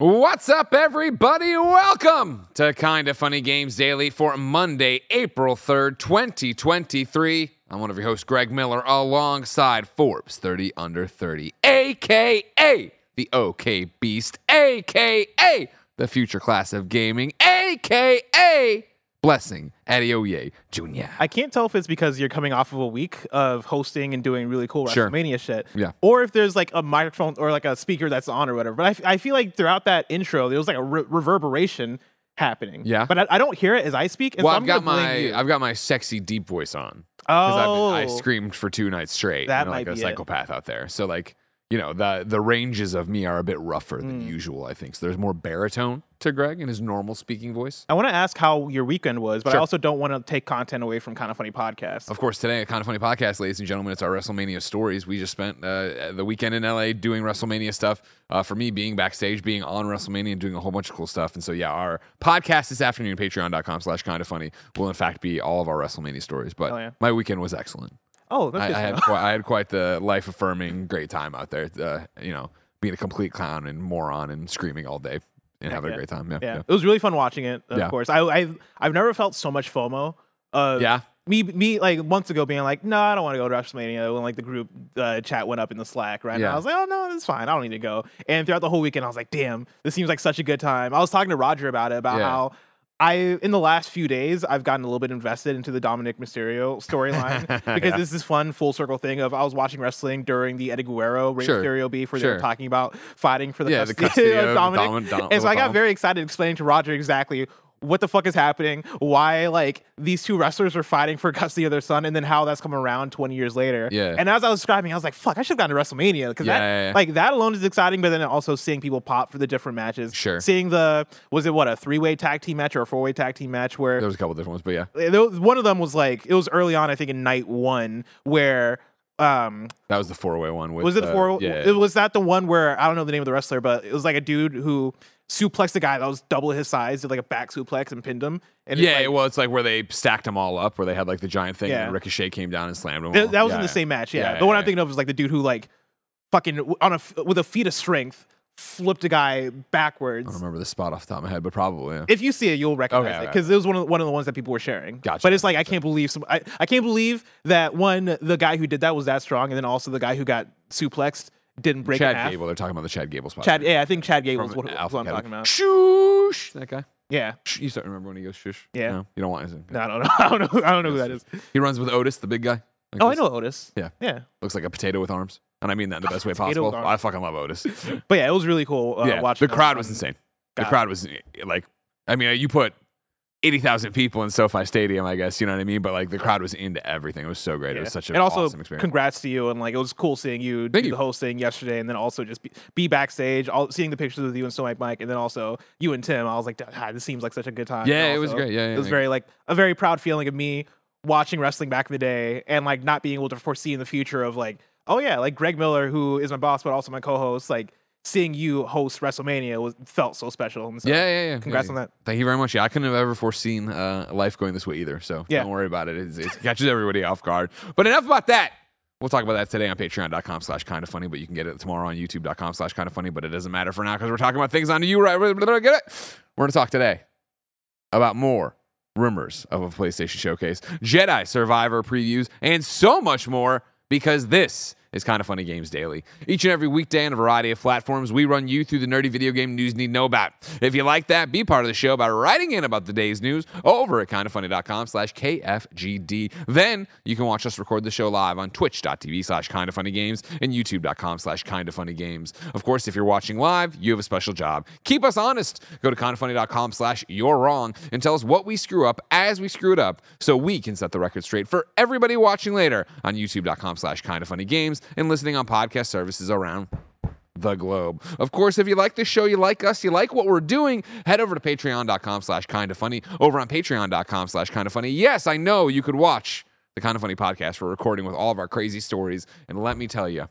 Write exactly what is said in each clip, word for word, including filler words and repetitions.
What's up, everybody? Welcome to Kinda Funny Games Daily for Monday, April third, twenty twenty-three. I'm one of your hosts, Greg Miller, alongside Forbes thirty under thirty, a k a the OK Beast, a k a the future class of gaming, a k a Blessing Adeoye Junior I can't tell if it's because you're coming off of a week of hosting and doing really cool Sure. WrestleMania shit, Yeah. or if there's like a microphone or like a speaker that's on or whatever. But I, f- I feel like throughout that intro, there was like a re- reverberation happening. Yeah. But I, I don't hear it as I speak. And Well, so I've I'm got gonna blame my you. I've got my sexy deep voice on because oh, I screamed for two nights straight. That you know, like might a be it. psychopath out there. So like you know the the ranges of me are a bit rougher Hmm. than usual. I think so. There's more baritone to Greg in his normal speaking voice. I want to ask how your weekend was, but I Sure. also don't want to take content away from Kinda Funny Podcast. Of course, today at Kinda Funny Podcast, ladies and gentlemen, it's our WrestleMania stories. We just spent uh, the weekend in L A doing WrestleMania stuff. Uh, for me, being backstage, being on WrestleMania, and doing a whole bunch of cool stuff. And so, yeah, our podcast this afternoon, patreon.com slash kinda funny, will in fact be all of our WrestleMania stories. But Hell yeah. my weekend was excellent. Oh, that's I, good I to had know. quite, I had quite the life affirming great time out there. Uh, you know, being a complete clown and moron and screaming all day and having yeah. a great time. Yeah, Yeah. yeah. It was really fun watching it, of Yeah. course. I, I've, I've never felt so much FOMO. Of Yeah. Me, me, like months ago, being like, no, I don't want to go to WrestleMania. When like the group uh, chat went up in the Slack, right? And Yeah. I was like, oh no, it's fine. I don't need to go. And throughout the whole weekend, I was like, damn, this seems like such a good time. I was talking to Roger about it, about Yeah. how I, in the last few days, I've gotten a little bit invested into the Dominic Mysterio storyline because Yeah. this is fun full circle thing of I was watching wrestling during the Eddie Guerrero Rey Sure. Mysterio beef where they Sure. were talking about fighting for the Yeah, the custody, custody of of Dominic. Dom- Dom- and so I got Dom. very excited explaining to Roger exactly what the fuck is happening, why like these two wrestlers are fighting for custody of their son, and then how that's come around twenty years later. Yeah. And as I was describing, I was like, fuck, I should have gone to WrestleMania because Yeah, that yeah, yeah. like that alone is exciting, but then also seeing people pop for the different matches. Sure. Seeing the was it what a three way tag team match or a four way tag team match where There was a couple different ones, but yeah. there was- one of them was like it was early on, I think in night one where um That was the four-way one. With, was it uh, four? Yeah. It was that the one where I don't know the name of the wrestler, but it was like a dude who suplexed a guy that was double his size, did like a back suplex and pinned him. And it's Yeah, like, well, it's like where they stacked them all up, where they had like the giant thing, Yeah. and Ricochet came down and slammed them. Th- all. that was Yeah, in the yeah. same match. Yeah, Yeah, the one yeah, I'm thinking of was like the dude who like fucking on a f- with a feat of strength flipped a guy backwards. I don't remember the spot off the top of my head, but probably. Yeah. If you see it, you'll recognize Okay, it okay. because it was one of the, one of the ones that people were sharing. Gotcha, But it's like I gotcha. can't believe some. I, I can't believe that one the guy who did that was that strong, and then also the guy who got suplexed didn't break in Chad half. Gable. They're talking about the Chad Gable spot. Chad, yeah, I think Chad Gable is From what, what Alpha I'm Academy. talking about. Shoosh. That guy. Yeah, Sh- You start remember when he goes shush? Yeah. No, you don't want his. no, I don't know. I don't know. I don't know who that is. He runs with Otis, the big guy. Like Oh, I this. know Otis. Yeah. Yeah, Looks like a potato with arms, and I mean that in the best way Potato with possible. arms. I fucking love Otis. but yeah, it was really cool. Uh, yeah, watching the crowd them was on- insane. The Got it. crowd was like, I mean, you put eighty thousand people in SoFi Stadium, I guess, you know what I mean? But like the crowd was into everything. It was so great. It Yeah. was such an and also, awesome experience. congrats to you. And like, it was cool seeing you Thank do you. the hosting yesterday, and then also just be, be backstage, all seeing the pictures of you and So Mike Mike, and then also you and Tim. I was like, God, this seems like such a good time. Yeah, And it was also, great. Yeah, yeah, it was yeah. very like a very proud feeling of me watching wrestling back in the day, and like not being able to foresee in the future of like, oh yeah, like Greg Miller, who is my boss but also my co-host, like seeing you host WrestleMania was felt so special. And so, Yeah, yeah, yeah. Congrats Yeah, on that. Thank you very much. Yeah, I couldn't have ever foreseen uh, life going this way either. So Yeah. don't worry about it. It's, it catches everybody off guard. But enough about that. We'll talk about that today on patreon.com slash kind of funny, but you can get it tomorrow on youtube.com slash kind of funny, but it doesn't matter for now because we're talking about things on you, right? Get it? We're going to talk today about more rumors of a PlayStation Showcase, Jedi Survivor previews, and so much more because this is Kinda Funny Games Daily. Each and every weekday on a variety of platforms, we run you through the nerdy video game news you need to know about. If you like that, be part of the show by writing in about the day's news over at kindafunny.com slash KFGD. Then you can watch us record the show live on twitch.tv slash kindafunnygames and youtube.com slash kindafunnygames. Of course, if you're watching live, you have a special job. Keep us honest. Go to kindafunny.com slash you're wrong and tell us what we screw up as we screw it up so we can set the record straight for everybody watching later on youtube.com slash kindafunnygames and listening on podcast services around the globe. Of course, if you like this show, you like us, you like what we're doing, head over to patreon.com slash kinda funny. Over on patreon.com slash kinda funny. Yes, I know you could watch the Kinda Funny podcast we're recording with all of our crazy stories. And let me tell you,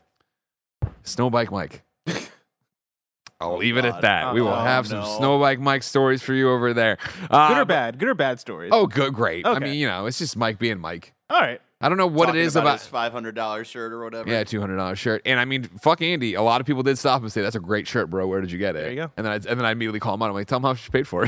Snowbike Mike. I'll leave it at that. We will Oh, have some no. Snowbike Mike stories for you over there. Good Uh, or bad? Good or bad stories? Oh, good, great. I Okay. mean, you know, it's just Mike being Mike. all right. I don't know what Talking it is about, about. his five hundred dollar shirt or whatever. Yeah, two hundred dollar shirt. And I mean, fuck Andy. A lot of people did stop and say, "That's a great shirt, bro. Where did you get it?" There you go. And then I, and then I immediately call him out. I'm like, "Tell him how much you paid for it."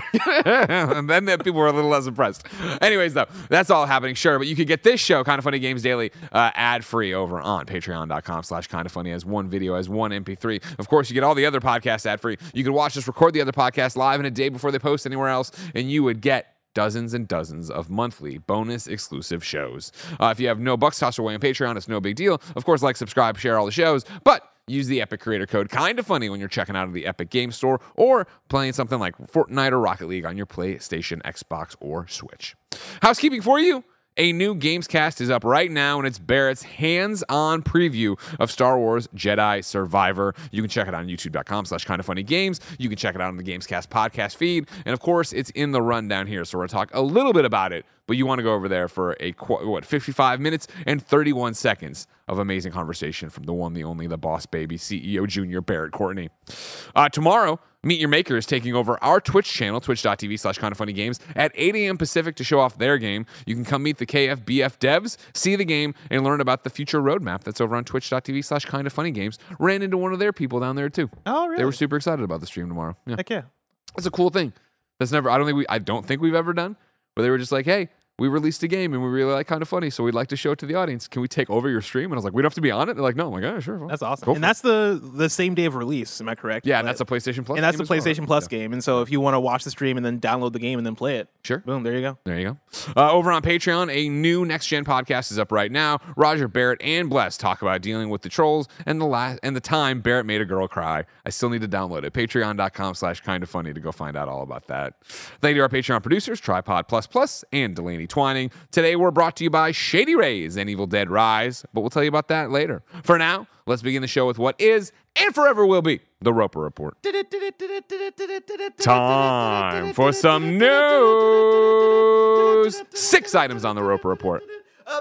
And then the people were a little less impressed. Anyways, though, that's all happening. Sure, but you can get this show, Kind of Funny Games Daily, uh, ad free over on Patreon.com slash Kind of Funny as one video, as one M P three. Of course, you get all the other podcasts ad free. You can watch us record the other podcasts live in a day before they post anywhere else, and you would get dozens and dozens of monthly bonus exclusive shows. Uh, if you have no bucks tossed away on Patreon, it's no big deal. Of course, like, subscribe, share all the shows, but use the Epic Creator Code Kind of Funny when you're checking out of the Epic Game Store or playing something like Fortnite or Rocket League on your PlayStation, Xbox, or Switch. Housekeeping for you. A new Gamescast is up right now, and it's Barrett's hands-on preview of Star Wars Jedi Survivor. You can check it on youtube.com slash kind of funny games. You can check it out on the Gamescast podcast feed. And, of course, it's in the rundown here, so we're going to talk a little bit about it. But you want to go over there for a, what, fifty-five minutes and thirty-one seconds of amazing conversation from the one, the only, the boss baby, C E O Junior Barrett Courtney. Uh, tomorrow, Meet Your Maker is taking over our Twitch channel, twitch.tv slash kind of funny games, at eight a.m. Pacific to show off their game. You can come meet the K F B F devs, see the game, and learn about the future roadmap that's over on twitch.tv slash kind of funny games. Ran into one of their people down there, too. Oh, really? They were super excited about the stream tomorrow. Yeah. Heck yeah. That's a cool thing. That's never, I don't think we, I don't think we've ever done, but they were just like, hey, we released a game and we really like Kind of Funny, so we'd like to show it to the audience. Can we take over your stream? And I was like, we don't have to be on it. They're like, no. I'm like, yeah, sure. That's awesome. Go And for that's the the same day of release. Am I correct? Yeah, and But- that's a PlayStation Plus and that's game the as well, PlayStation right? Plus Yeah. game. And so if you want to watch the stream and then download the game and then play it, Sure. boom, there you go. There you go. Uh, over on Patreon, a new Next Gen podcast is up right now. Roger, Barrett, and Bless talk about dealing with the trolls and the last and the time Barrett made a girl cry. I still need to download it. Patreon.com slash kind of funny to go find out all about that. Thank you to our Patreon producers, Tripod Plus Plus and Delaney Twining. Today we're brought to you by Shady Rays and Evil Dead Rise, but we'll tell you about that later. For now, let's begin the show with what is and forever will be the Roper Report. Time for some news. Six items on the Roper Report. A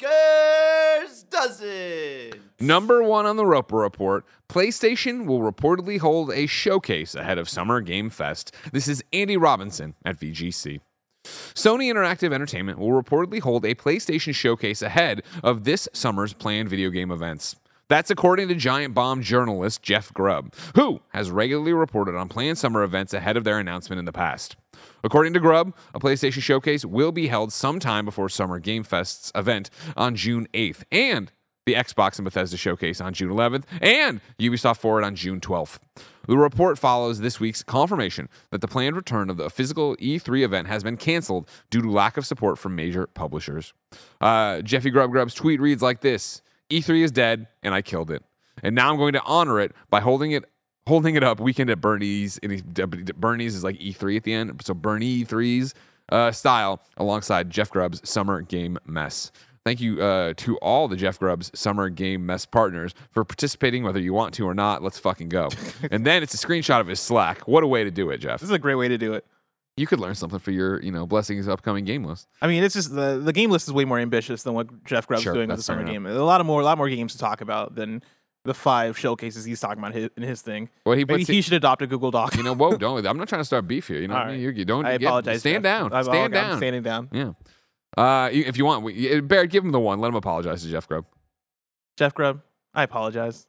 baker's dozen. Number one on the Roper Report, PlayStation will reportedly hold a showcase ahead of Summer Game Fest. This is Andy Robinson at V G C. Sony Interactive Entertainment will reportedly hold a PlayStation showcase ahead of this summer's planned video game events. That's according to Giant Bomb journalist Jeff Grubb, who has regularly reported on planned summer events ahead of their announcement in the past. According to Grubb, a PlayStation showcase will be held sometime before Summer Game Fest's event on June eighth, and the Xbox and Bethesda showcase on June eleventh, and Ubisoft Forward on June twelfth. The report follows this week's confirmation that the planned return of the physical E three event has been canceled due to lack of support from major publishers. Uh, Jeffy Grubb Grubb's tweet reads like this: E three is dead, and I killed it. And now I'm going to honor it by holding it holding it up weekend at Bernie's. And he, Bernie's is like E three at the end, so Bernie E three's uh, style alongside Jeff Grubb's Summer Game Mess. Thank you uh, to all the Jeff Grubb's Summer Game Mess partners for participating, whether you want to or not. Let's fucking go. And then it's a screenshot of his Slack. What a way to do it, Jeff. This is a great way to do it. You could learn something for your, you know, Blessings upcoming game list. I mean, it's just the the game list is way more ambitious than what Jeff Grubb's Sure, doing with the that's summer fair game. A lot of more, a lot more games to talk about than the five showcases he's talking about in his, in his thing. Well, he Maybe puts he it- should adopt a Google Doc. You know, whoa, don't. I'm not trying to start beef here. You know what I mean? All You, you don't. I get- apologize. Stand Jeff. down. I'm, Stand I'm down. standing down. Yeah. Uh, you- if you want, we, Barrett, give him the one. Let him apologize to Jeff Grubb. Jeff Grubb, I apologize.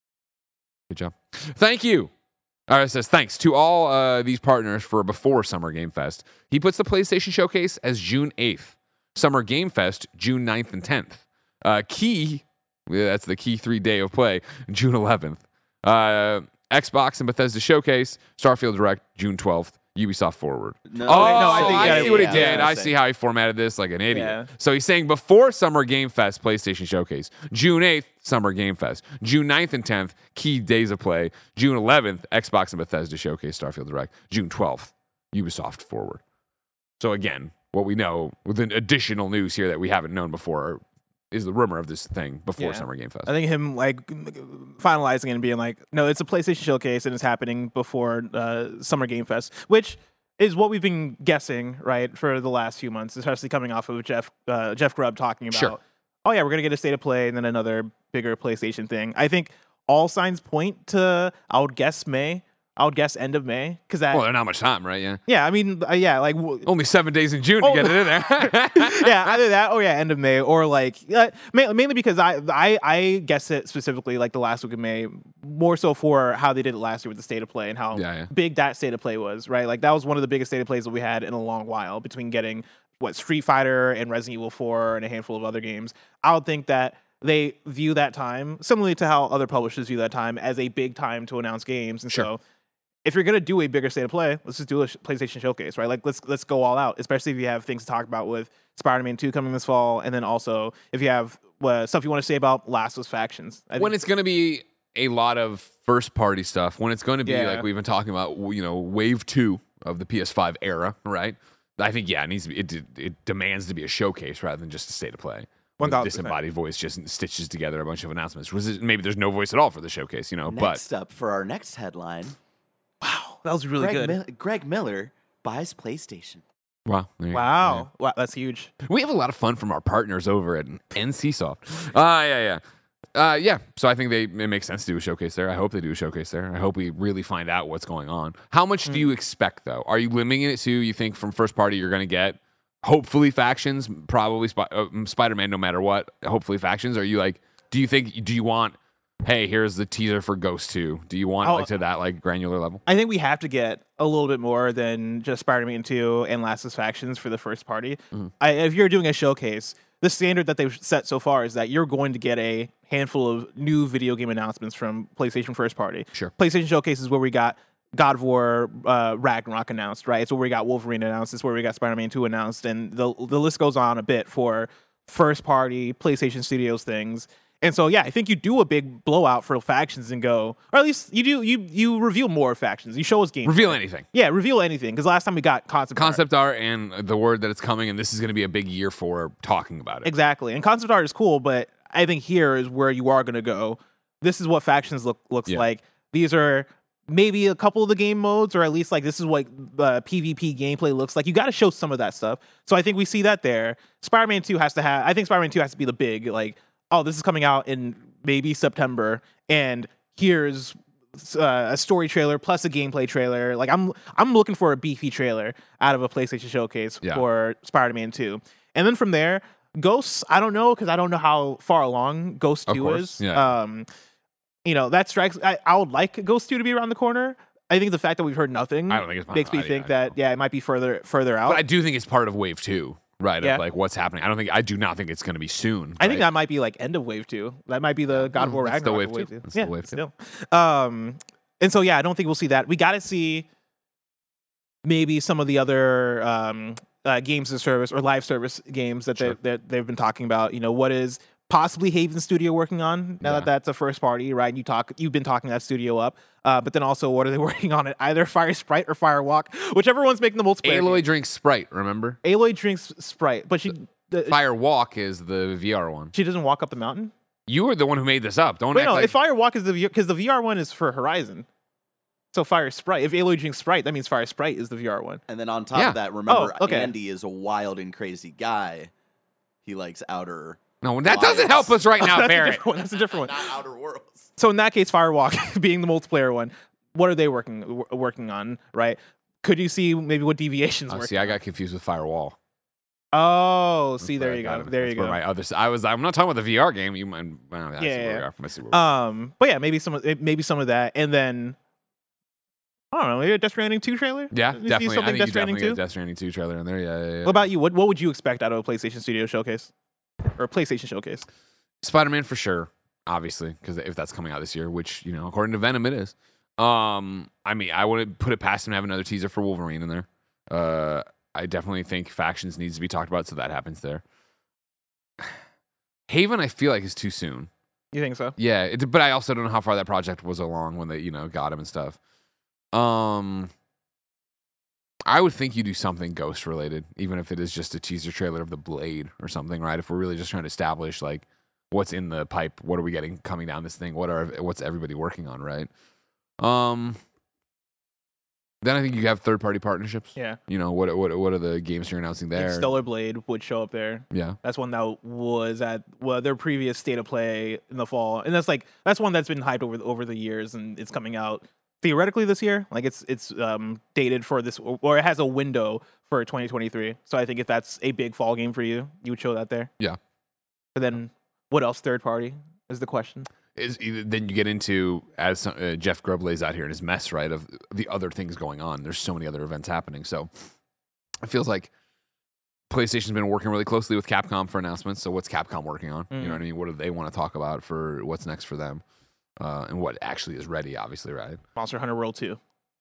Good job. Thank you. All right, it says thanks to all uh, these partners for before Summer Game Fest. He puts the PlayStation Showcase as June eighth. Summer Game Fest, June ninth and tenth. Uh, key, that's the key three day of play, June eleventh. Uh, Xbox and Bethesda Showcase, Starfield Direct, June twelfth. Ubisoft Forward. No, oh, no, I think- I yeah, see what he yeah, did. yeah. I see how he formatted this like an idiot. Yeah. So he's saying before Summer Game Fest, PlayStation Showcase. June eighth, Summer Game Fest. June ninth and tenth, key days of play. June eleventh, Xbox and Bethesda Showcase, Starfield Direct. June twelfth, Ubisoft Forward. So again, what we know with an additional news here that we haven't known before is the rumor of this thing before Yeah. Summer Game Fest. I think him like finalizing it and being like, no, it's a PlayStation showcase and it's happening before uh, Summer Game Fest, which is what we've been guessing, right, for the last few months, especially coming off of Jeff uh, Jeff Grubb talking about, Sure. oh yeah, we're gonna get a state of play and then another bigger PlayStation thing. I think all signs point to, I would guess May, I would guess end of May because that. Well, there's not much time, right? Yeah. Yeah, I mean, uh, yeah, like w- Only seven days in June Oh. to get it in there. yeah, either that or yeah, end of May or like uh, ma- mainly because I I I guess it specifically like the last week of May more so for how they did it last year with the state of play and how Yeah, yeah. big that state of play was, right? Like that was one of the biggest state of plays that we had in a long while between getting what Street Fighter and Resident Evil four and a handful of other games. I would think that they view that time similarly to how other publishers view that time as a big time to announce games, and Sure. so. If you're gonna do a bigger state of play, let's just do a sh- PlayStation showcase, right? Like let's let's go all out, especially if you have things to talk about with Spider-Man two coming this fall, and then also if you have uh, stuff you want to say about Last of Us Factions. I When think- it's going to be a lot of first party stuff, when it's going to be Yeah. like we've been talking about, you know, wave two of the P S five era, right? I think, yeah, it needs to be, it, it demands to be a showcase rather than just a state of play. one thousand percent. Disembodied voice just stitches together a bunch of announcements. Was it, maybe there's no voice at all for the showcase, you know, Next up for our next headline, Wow, that was really Greg, good. Mil- Greg Miller buys PlayStation. but wow. there you go. Wow, wow, that's huge. We have a lot of fun from our partners over at NCSoft. Ah, uh, yeah, yeah. Uh, yeah, so I think they it makes sense to do a showcase there. I hope they do a showcase there. I hope we really find out what's going on. How much Mm. do you expect, though? Are you limiting it to, you think, from first party you're going to get, hopefully, factions, probably Sp- uh, Spider-Man no matter what, hopefully factions? Are you like, do you think, do you want, hey, here's the teaser for Ghost two? Do you want Oh, like to that like granular level? I think we have to get a little bit more than just Spider-Man two and Last of Us Factions for the first party. Mm-hmm. I, if you're doing a showcase, the standard that they've set so far is that you're going to get a handful of new video game announcements from PlayStation first party. Sure. PlayStation Showcase is where we got God of War uh, Ragnarok announced, right? It's where we got Wolverine announced. It's where we got Spider-Man two announced. And the, the list goes on a bit for first party PlayStation Studios things. And so, yeah, I think you do a big blowout for factions and go, or at least you do, you you reveal more factions. You show us games. Reveal anything. Yeah, reveal anything. Because last time we got concept art. Concept art and the word that it's coming, and this is going to be a big year for talking about it. Exactly. And concept art is cool, but I think here is where you are going to go. This is what factions look looks Yeah. like. These are maybe a couple of the game modes, or at least like this is what uh, PvP gameplay looks like. You got to show some of that stuff. So I think we see that there. Spider-Man two has to have, I think Spider-Man two has to be the big, like, oh, this is coming out in maybe September, and here's uh, a story trailer plus a gameplay trailer. Like I'm I'm looking for a beefy trailer out of a PlayStation showcase Yeah. for Spider-Man two. And then from there, Ghosts, I don't know because I don't know how far along Ghost Of two course, is. yeah. Um, you know, that strikes I, I would like Ghost two to be around the corner. I think the fact that we've heard nothing I don't think it's makes me I- think I that know. yeah, it might be further further out. But I do think it's part of wave two, right? Yeah. Of like what's happening. I don't think I do not think it's going to be soon. I think right? that might be like end of wave two. That might be the God of War that's still Ragnarok wave of two. wave two. That's yeah, still wave two. still. Um, and so yeah, I don't think we'll see that. We got to see maybe some of the other um, uh, games as service or live service games that Sure. they that they've been talking about. You know, what is possibly Haven Studio working on now Yeah. that that's a first party, right? You talk, you've been talking that studio up, uh, but then also what are they working on? It either Fire Sprite or Firewalk, whichever one's making the multiplayer. Aloy game. drinks Sprite. Remember, Aloy drinks Sprite, but she the, Fire Walk is the V R one. she doesn't walk up the mountain. You were the one who made this up. Don't Wait, act no, like if Firewalk is the because the V R one is for Horizon. So Fire Sprite. If Aloy drinks Sprite, that means Fire Sprite is the V R one. And then on top Yeah. of that, remember Oh, okay. Andy is a wild and crazy guy. He likes outer, no. That Lions. doesn't help us right now, That's a Barrett. different one. That's a different one. not outer worlds. So in that case, Firewalk being the multiplayer one, what are they working w- working on? Right? Could you see maybe what deviations Oh, working? see, I got confused with Firewall. Oh, see, That's there where you I got go. it. There That's you where go. My other, s- I was. I'm not talking about the V R game. You might. Well, I see Yeah, where we yeah. are. I see where we are. Um, but yeah, maybe some of- maybe some of that, and then I don't know, maybe a Death Stranding two trailer. Yeah, You see definitely. I something think you Death Stranding definitely get a two. Death Stranding two trailer in there. Yeah, yeah, yeah. What about you? What what would you expect out of a PlayStation Studio showcase or a PlayStation showcase? Spider-Man for sure, obviously, because if that's coming out this year, which, you know, according to Venom, it is. Um, I mean, I wouldn't put it past him to have another teaser for Wolverine in there. Uh, I definitely think Factions needs to be talked about, so that happens there. Haven, I feel like, is too soon. You think so? Yeah, it, but I also don't know how far that project was along when they, you know, got him and stuff. Um, I would think you do something Ghost related, even if it is just a teaser trailer of the Blade or something, right? If we're really just trying to establish like what's in the pipe, what are we getting coming down this thing? What are what's everybody working on, right? Um, then I think you have third party partnerships. Yeah. You know, what what what are the games you're announcing Like there? Stellar Blade would show up there. Yeah. That's one that was at well, their previous state of play in the fall, and that's like that's one that's been hyped over the, over the years, and it's coming out theoretically this year. Like it's it's um, dated for this, or it has a window for twenty twenty-three. So I think if that's a big fall game for you, you would show that there. Yeah. But then what else third party is the question? Is then you get into, as some, uh, Jeff Grubb lays out here in his mess, right, of the other things going on. There's so many other events happening. So it feels like PlayStation's been working really closely with Capcom for announcements. So what's Capcom working on? Mm. You know what I mean? What do they want to talk about for what's next for them? Uh, and what actually is ready, obviously, right? Monster Hunter World two.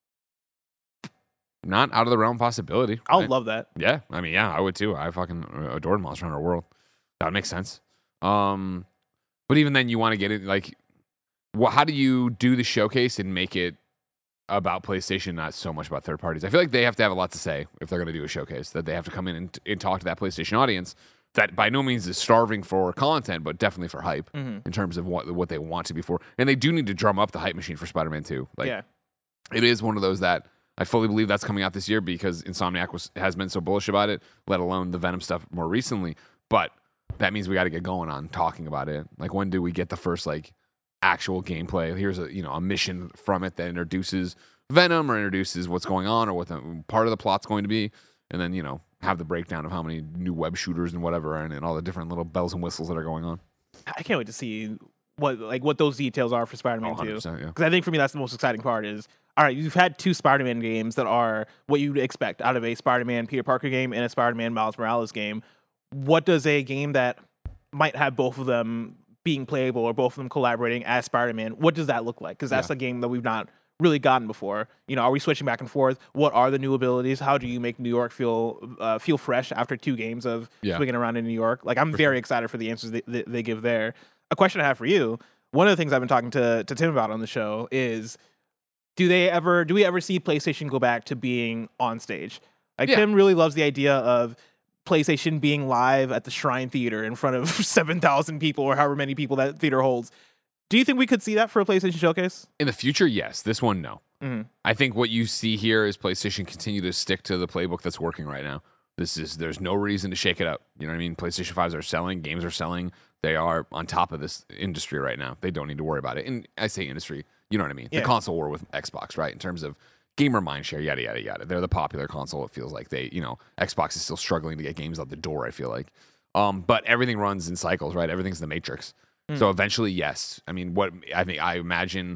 Not out of the realm possibility. I would right? love that. Yeah. I mean, yeah, I would too. I fucking adored Monster Hunter World. That would make sense. Um... But even then, you want to get it, like, what, how do you do the showcase and make it about PlayStation, not so much about third parties? I feel like they have to have a lot to say if they're going to do a showcase, that they have to come in and, and talk to that PlayStation audience that by no means is starving for content, but definitely for hype mm-hmm. in terms of what what they want to be for. And they do need to drum up the hype machine for Spider-Man two. Like, yeah. It is one of those that I fully believe that's coming out this year because Insomniac was, has been so bullish about it, let alone the Venom stuff more recently. But that means we got to get going on talking about it. Like, when do we get the first, like, actual gameplay? Here's a, you know, a mission from it that introduces Venom or introduces what's going on or what the, part of the plot's going to be. And then, you know, have the breakdown of how many new web shooters and whatever and, and all the different little bells and whistles that are going on. I can't wait to see what, like, what those details are for Spider-Man oh, two. Because yeah. I think for me, that's the most exciting part is, all right, you've had two Spider-Man games that are what you'd expect out of a Spider-Man Peter Parker game and a Spider-Man Miles Morales game. What does a game that might have both of them being playable or both of them collaborating as Spider-Man, what does that look like? Because that's yeah. a game that we've not really gotten before. You know, are we switching back and forth? What are the new abilities? How do you make New York feel uh, feel fresh after two games of yeah. swinging around in New York? Like, I'm for very sure. excited for the answers they, they, they give there. A question I have for you, one of the things I've been talking to, to Tim about on the show is, do they ever, do we ever see PlayStation go back to being on stage? Like, yeah. Tim really loves the idea of PlayStation being live at the Shrine Theater in front of seven thousand people or however many people that theater holds. Do you think we could see that for a PlayStation showcase? In the future, yes. This one, no. Mm-hmm. I think what you see here is PlayStation continue to stick to the playbook that's working right now. This is There's no reason to shake it up. You know what I mean? PlayStation fives are selling. Games are selling. They are on top of this industry right now. They don't need to worry about it. And I say industry, you know what I mean? Yeah. The console war with Xbox, right? In terms of gamer mindshare, yada, yada, yada. They're the popular console. It feels like they, you know, Xbox is still struggling to get games out the door, I feel like. Um, but everything runs in cycles, right? Everything's the Matrix. Mm. So eventually, yes. I mean, what I mean, I imagine,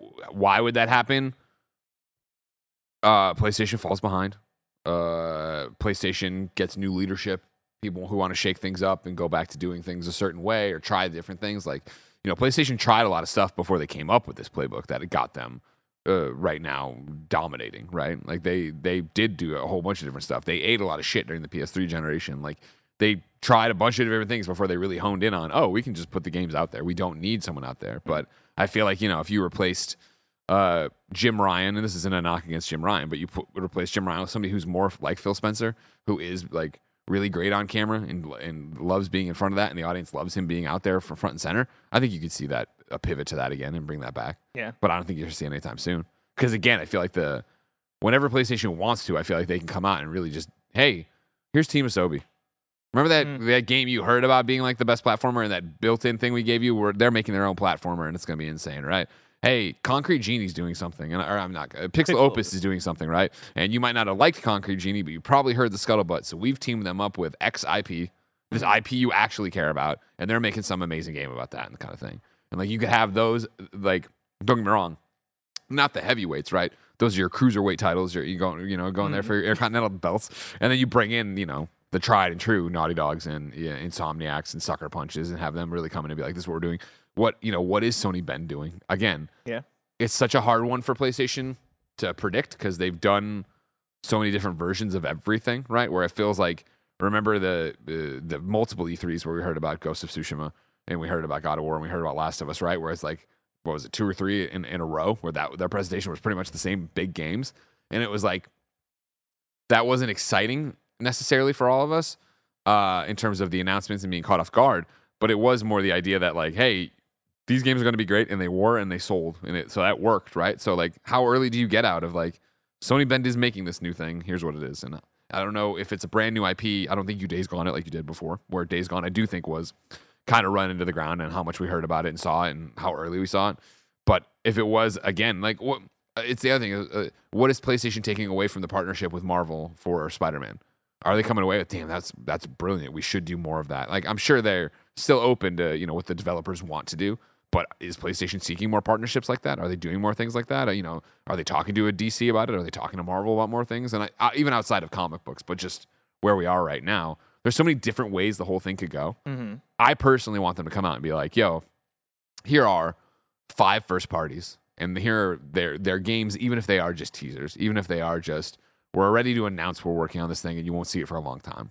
why would that happen? Uh, PlayStation falls behind. Uh, PlayStation gets new leadership, people who want to shake things up and go back to doing things a certain way or try different things. Like, you know, PlayStation tried a lot of stuff before they came up with this playbook that it got them Uh, right now dominating, right? Like they they did do a whole bunch of different stuff. They ate a lot of shit during the P S three generation. Like they tried a bunch of different things before they really honed in on, oh, we can just put the games out there. We don't need someone out there. But I feel like, you know, if you replaced uh, Jim Ryan, and this isn't a knock against Jim Ryan, but you put, replace Jim Ryan with somebody who's more like Phil Spencer, who is like really great on camera and and loves being in front of that, and the audience loves him being out there for front and center. I think you could see that a pivot to that again and bring that back. Yeah. But I don't think you're seeing it anytime soon. Because again, I feel like the whenever PlayStation wants to, I feel like they can come out and really just, hey, here's Team Asobi. Remember that mm. that game you heard about being like the best platformer and that built-in thing we gave you where they're making their own platformer and it's going to be insane, right? Hey, Concrete Genie's doing something, and or I'm not. Uh, Pixel, Pixel Opus is doing something, right? And you might not have liked Concrete Genie, but you probably heard the scuttlebutt. So we've teamed them up with X I P, this I P you actually care about, and they're making some amazing game about that and kind of thing. And like you could have those, like don't get me wrong, not the heavyweights, right? Those are your cruiserweight titles. You're you going, you know, going mm-hmm. there for your Intercontinental belts, and then you bring in, you know, the tried and true Naughty Dogs and yeah, Insomniacs and Sucker Punches, and have them really come in and be like, "This is what we're doing." What you know? What is Sony Bend doing again? Yeah, it's such a hard one for PlayStation to predict because they've done so many different versions of everything, right? Where it feels like, remember the uh, the multiple E threes where we heard about Ghost of Tsushima and we heard about God of War and we heard about Last of Us, right? Where it's like, what was it, two or three in, in a row where that their presentation was pretty much the same big games, and it was like that wasn't exciting necessarily for all of us uh, in terms of the announcements and being caught off guard, but it was more the idea that like, hey, these games are going to be great, and they were, and they sold, and it so that worked, right? So like, how early do you get out of like Sony Bend is making this new thing? Here's what it is, and I don't know if it's a brand new I P. I don't think you Days Gone it like you did before. Where Days Gone, I do think was kind of run into the ground and how much we heard about it and saw it and how early we saw it. But if it was again, like what uh, it's the other thing. Uh, what is PlayStation taking away from the partnership with Marvel for Spider-Man? Are they coming away with, damn, that's that's brilliant. We should do more of that. Like, I'm sure they're still open to, you know, what the developers want to do. But is PlayStation seeking more partnerships like that? Are they doing more things like that? Or, you know, are they talking to a D C about it? Are they talking to Marvel about more things? And I, uh, even outside of comic books, but just where we are right now, there's so many different ways the whole thing could go. Mm-hmm. I personally want them to come out and be like, yo, here are five first parties. And here are their, their games, even if they are just teasers, even if they are just, we're ready to announce we're working on this thing and you won't see it for a long time.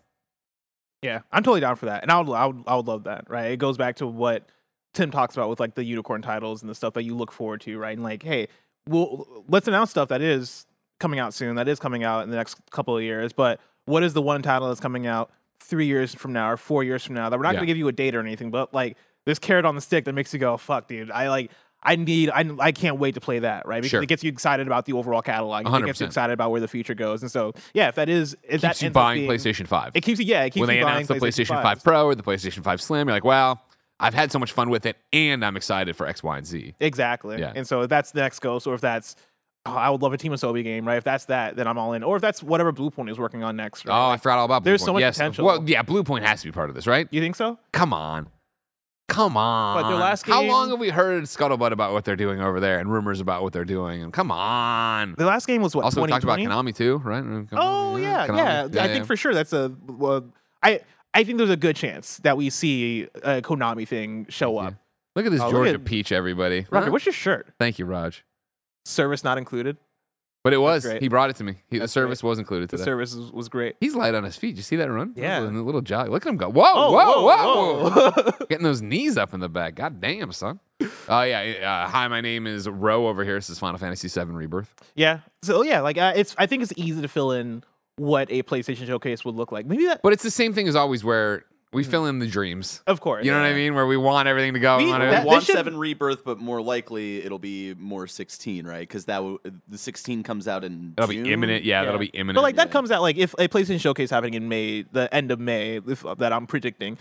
Yeah, I'm totally down for that. And I would, I would, I would love that, right? It goes back to what Tim talks about with like the unicorn titles and the stuff that you look forward to, right? And like, hey, well, let's announce stuff that is coming out soon, that is coming out in the next couple of years. But what is the one title that's coming out three years from now or four years from now that we're not Yeah. going to give you a date or anything, but like this carrot on the stick that makes you go, fuck, dude, I like, I need, I, I can't wait to play that, right? Because Sure. it gets you excited about the overall catalog. It gets you one hundred percent. excited about where the future goes. And so, yeah, if that is, if that Keeps you ends up buying being- PlayStation five. It keeps you, yeah, it keeps When they you buying announce the PlayStation five fives. Pro or the PlayStation five Slim, you're like, well, I've had so much fun with it and I'm excited for X, Y, and Z. Exactly. Yeah. And so if that's the next ghost, or if that's, oh, I would love a Team Asobi game, right? If that's that, then I'm all in. Or if that's whatever Bluepoint is working on next, right? Oh, I forgot all about Blue There's Point. so much yes. potential. Well, yeah, Blue Point has to be part of this, right? You think so? Come on. Come on. But their last How game- long have we heard scuttlebutt about what they're doing over there and rumors about what they're doing? And come on. The last game was what? Also, we talked about twenty twenty? Konami too, right? Oh yeah, Konami. yeah. I think for sure that's a. Well, I I think there's a good chance that we see a Konami thing show up. Look at this Oh, look Georgia at- peach, everybody. Roger, Huh? what's your shirt? Thank you, Raj. Service not included. But it was. great. He brought it to me. He, the That's service was included The today. service was, was great. He's light on his feet. You see that run? Yeah. A little, a little jolly. Look at him go. Whoa, Oh, whoa, whoa. whoa, whoa. Getting those knees up in the back. God damn, son. Oh, yeah. Uh, hi, my name is Ro over here. This is Final Fantasy seven Rebirth. Yeah. So yeah, like uh, it's. I think it's easy to fill in what a PlayStation showcase would look like. Maybe that. But it's the same thing as always where we fill in the dreams. Of course. You know what I mean? Where we want everything to go. We We- want that- everything- they One should- seven rebirth, but more likely it'll be more sixteen, right? Because that w- the sixteen comes out in That'll June. be imminent. Yeah, Yeah. that'll be imminent. But like that Yeah. comes out like if a PlayStation Showcase happening in May, the end of May, if, that I'm predicting.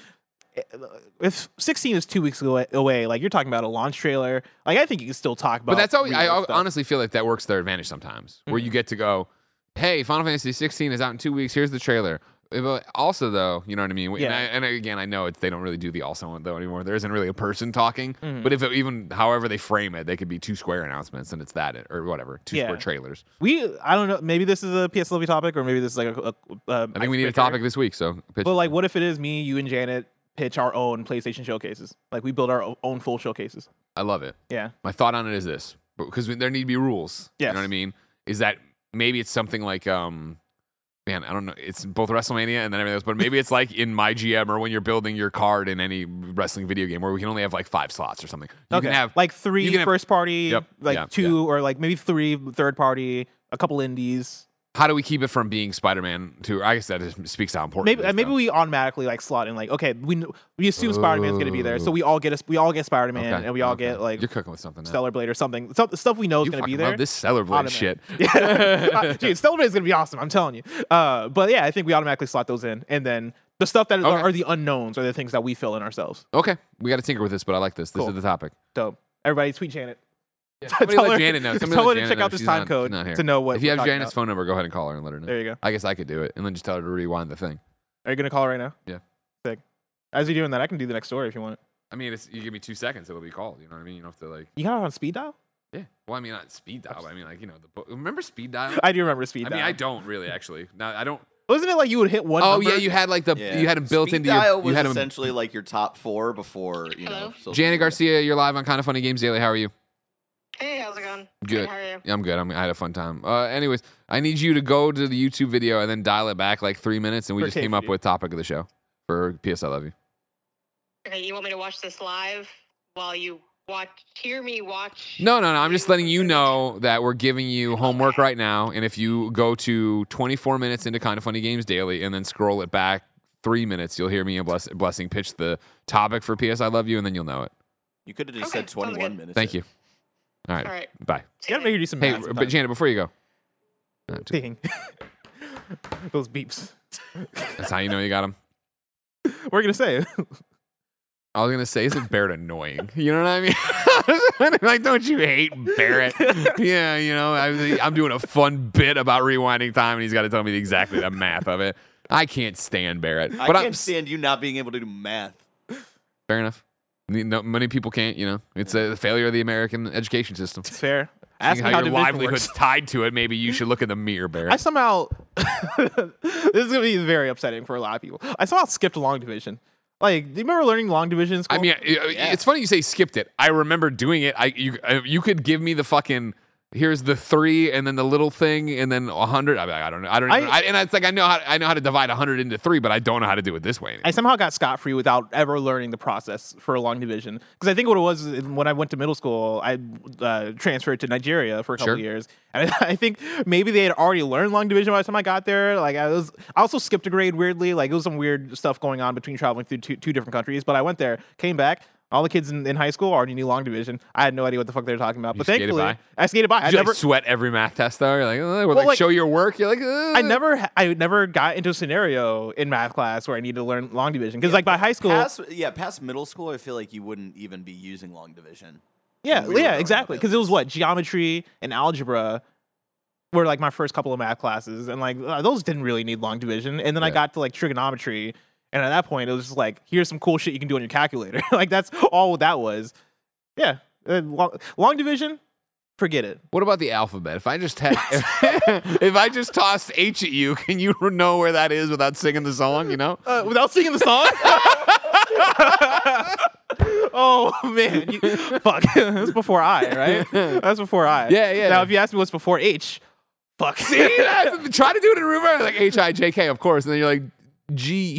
If sixteen is two weeks away, away, like you're talking about a launch trailer, like I think you can still talk about. But that's always, I Rebirth al- stuff. honestly feel like that works to their advantage sometimes, where you get to go, hey, Final Fantasy sixteen is out in two weeks. Here's the trailer. But also, though, you know what I mean? Yeah. And, I, and again, I know it's, they don't really do the also though anymore. There isn't really a person talking. Mhm. But if it, even however they frame it, they could be two Square announcements and it's that or whatever, two Yeah. Square trailers. we. I don't know. Maybe this is a P S L V topic, or maybe this is like a. a, a I think we need a topic this week. So, pitch But it. like, what if it is me, you, and Janet pitch our own PlayStation showcases? Like we build our o- own full showcases. I love it. Yeah. My thought on it is this, because there need to be rules. You Yes. know what I mean? Is that maybe it's something like, um, man, I don't know. It's both WrestleMania and then everything else, but maybe it's like in My G M or when you're building your card in any wrestling video game where we can only have like five slots or something. You okay. can have like three you can have- first party, Yep. like Yeah. two, or like maybe three third party, a couple indies. how do we keep it from being Spider-Man to? I guess that is, speaks to how important. Maybe it is, maybe though. we automatically like slot in like okay we kn- we assume Spider Man's gonna be there, so Ooh. we all get a, we all get Spider Man Okay, and we all okay. get like You're cooking with something. now. Stellar Blade or something. Some stuff we know is You gonna be fucking there. love this Stellar Blade Automatic. shit. Yeah, dude, Stellar Blade is gonna be awesome. I'm telling you. Uh, but yeah, I think we automatically slot those in, and then the stuff that Okay. are, are the unknowns are the things that we fill in ourselves. Okay, we got to tinker with this, but I like this. This Cool. is the topic. Dope. Everybody, tweet Janet. Somebody Tell let her- Janet know. Somebody tell let her to Janet check know. out this She's time not- code she's not here. to know what If you we're have talking Janet's about. phone number, go ahead and call her and let her know. There you go. I guess I could do it, and then just tell her to rewind the thing. Are you gonna call her right now? Yeah. Sick. As you're doing that, I can do the next story if you want. I mean, it's, you give me two seconds, it'll be called. You know what I mean? You don't have to like. You got it on speed dial? Yeah. Well, I mean, not speed dial. But I mean, like you know, the book. Remember speed dial? I do remember speed I dial. mean, I don't really actually. No, I don't. Wasn't it like you would hit one? Oh number? yeah, you had like the Yeah. you had them built Speed into dial your. was You had them. essentially like your top four before you know. Hello? social Janet media. Garcia, you're live on Kind of Funny Games Daily. How are you? Hey, how's it going? Good. How are you? Yeah, I'm good. I'm, I had a fun time. Uh, anyways, I need you to go to the YouTube video and then dial it back like three minutes, and we For just came up K F C. with topic of the show for P S I Love You. Okay, you want me to watch this live while you watch, hear me watch? No, no, no. I'm just letting you know that we're giving you homework right now, and if you go to twenty-four minutes into Kind of Funny Games Daily and then scroll it back three minutes, you'll hear me and Bless- Blessing pitch the topic for P S I Love You, and then you'll know it. You could have just Okay, said sounds twenty-one good. minutes. Thank you. All right. All right. Bye. See You you gotta make her do some Hey, math but sometimes. Janet, before you go, No, just- Ding. Those beeps. that's how you know you got them. We're gonna say it. I was gonna say, isn't Barrett annoying? You know what I mean? Like, don't you hate Barrett? Yeah, you know, I, I'm doing a fun bit about rewinding time, and he's got to tell me exactly the math of it. I can't stand Barrett. I but can't I'm, stand you not being able to do math. Fair enough. No, many people can't, you know. It's a failure of the American education system. It's fair. Seeing Ask me how, how your division livelihood's works. tied to it, maybe you should look in the mirror, Barrett. I somehow this is gonna be very upsetting for a lot of people. I somehow skipped long division. Like, do you remember learning long division in school? I mean, it- it's funny you say skipped it. I remember doing it. I you uh, you could give me the fucking here's the three and then the little thing and then a hundred. I, mean, I don't know. I don't. Even, I- I, and it's like I know how I know how to divide a hundred into three, but I don't know how to do it this way. Anymore. I somehow got scot free without ever learning the process for a long division. Because I think what it was is when I went to middle school, I uh, transferred to Nigeria for a couple Sure. of years, and I, I think maybe they had already learned long division by the time I got there. Like I was, I also skipped a grade weirdly. Like it was some weird stuff going on between traveling through two, two different countries. But I went there, came back. All the kids in, in high school already knew long division. I had no idea what the fuck they were talking about. You but skated thankfully, by? I skated by. I Did you never. like sweat every math test though? You're like, uh, or Well, like, like- show your work. You're like, uh. I never, ha- I never got into a scenario in math class where I needed to learn long division because, like, by high school, Past, yeah, past middle school, I feel like you wouldn't even be using long division. yeah, when we were yeah, growing exactly, up, at because it was least. what geometry and algebra were like my first couple of math classes, and like uh, those didn't really need long division. And then I Yeah. got to like trigonometry, and at that point, it was just like, here's some cool shit you can do on your calculator. Like that's all that was. Yeah, uh, long, long division, forget it. What about the alphabet? If I just had, if I just tossed H at you, can you know where that is without singing the song? You know. Uh, without singing the song. Oh man, you, fuck. That's before I, right? That's before I. Yeah, yeah. Now, if you ask me what's before H, fuck. See, that- try to do it in reverse, like H I J K, of course, and then you're like G.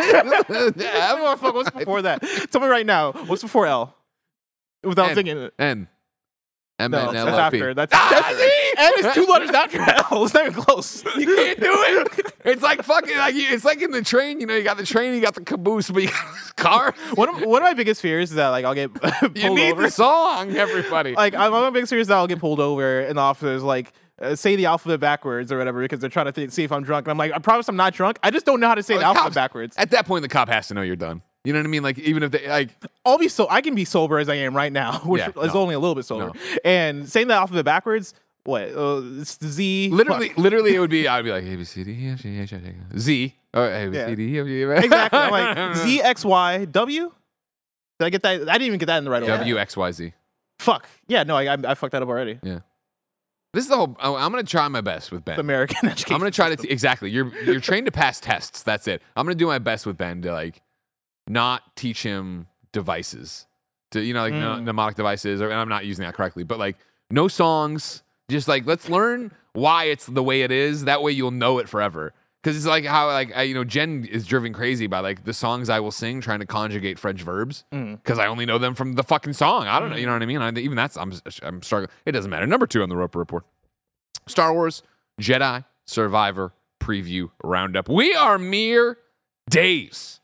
Oh, fuck, what's before that? Tell me right now. What's before L? Without N. singing it. N. M No, N that's L L P. after. That's, Ah, that's see? N is two letters after L. It's not even close. You can't do it. It's like fucking like you, it's like in the train. You know, you got the train, you got the caboose, but you got the car. One of, one of my biggest fears is that like I'll get pulled You need over. the song, everybody. Like I'm, one of my biggest fears is that I'll get pulled over and the officers like uh, say the alphabet backwards or whatever because they're trying to th- see if I'm drunk. And I'm like, I promise I'm not drunk. I just don't know how to say Oh, the the alphabet cops- backwards. At that point, the cop has to know you're done. You know what I mean? Like even if they like, I'll be so I can be sober as I am right now, which Yeah, is no. only a little bit sober. No. And saying the alphabet backwards, what? Uh, it's Z. literally, fuck. literally, it would be. I'd be like A B C D E F G H I J K Z. Oh, A B C D E F G. Exactly. I'm like Z X Y W. Did I get that? I didn't even get that in the right order. W X Y Z. Fuck. Yeah. No, I I, I fucked that up already. This is the whole. oh, I'm gonna try my best with Ben. The American education. I'm gonna try to t- exactly. You're you're trained to pass tests. That's it. I'm gonna do my best with Ben to like not teach him devices, to you know like no, Mm. mnemonic devices, or and I'm not using that correctly, but like no songs. Just like let's learn why it's the way it is. That way you'll know it forever. Because it's like how like I, you know Jen is driven crazy by like the songs I will sing trying to conjugate French verbs Mm. because I only know them from the fucking song. I don't know, you know what I mean? I, even that's I'm I'm struggling. It doesn't matter. Number two on the Roper Report: Star Wars Jedi Survivor preview roundup. We are mere days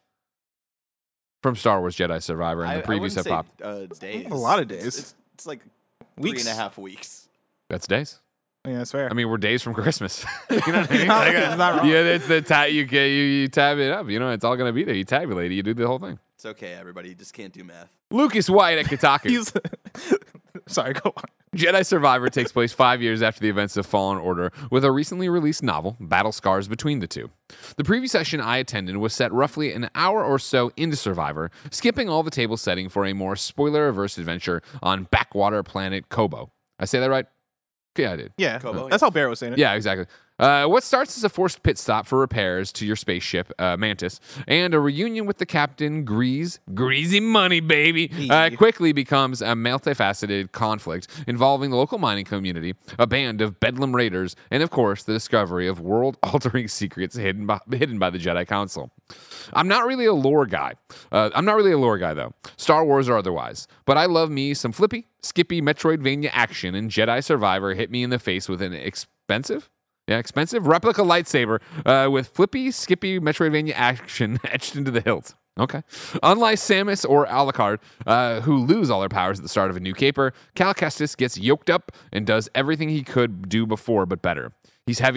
from Star Wars Jedi Survivor, and I- the I previews wouldn't have say, popped. Uh, days. A lot of It's- days. It's, it's like Weeks. three and a half weeks. That's days. Yeah, that's fair. I mean, we're days from Christmas. You know what I mean? No, Like, it's not wrong. yeah, it's the ta- you, get- you you tab it up. You know, it's all gonna be there. You tabulate it. You do the whole thing. It's okay, everybody. You just can't do math. Lucas White at Kotaku. He's sorry. Go on. Jedi Survivor takes place five years after the events of Fallen Order, with a recently released novel, Battle Scars, between the two. The preview session I attended was set roughly an hour or so into Survivor, skipping all the table setting for a more spoiler-averse adventure on backwater planet Kobo. I say that right? Yeah, I did. Yeah, Kobo, that's how Barrett was saying it. Yeah, exactly. Uh, what starts as a forced pit stop for repairs to your spaceship, uh, Mantis, and a reunion with the captain, Grease, greasy money, baby, uh, Hey. quickly becomes a multifaceted conflict involving the local mining community, a band of Bedlam raiders, and of course, the discovery of world-altering secrets hidden by, hidden by the Jedi Council. I'm not really a lore guy. Uh, I'm not really a lore guy, though, Star Wars or otherwise, but I love me some flippy, skippy Metroidvania action, and Jedi Survivor hit me in the face with an expensive Yeah, expensive replica lightsaber uh, with flippy, skippy Metroidvania action etched into the hilt. Okay. Unlike Samus or Alucard, uh, who lose all their powers at the start of a new caper, Cal Kestis gets yoked up and does everything he could do before, but better. He's heavier,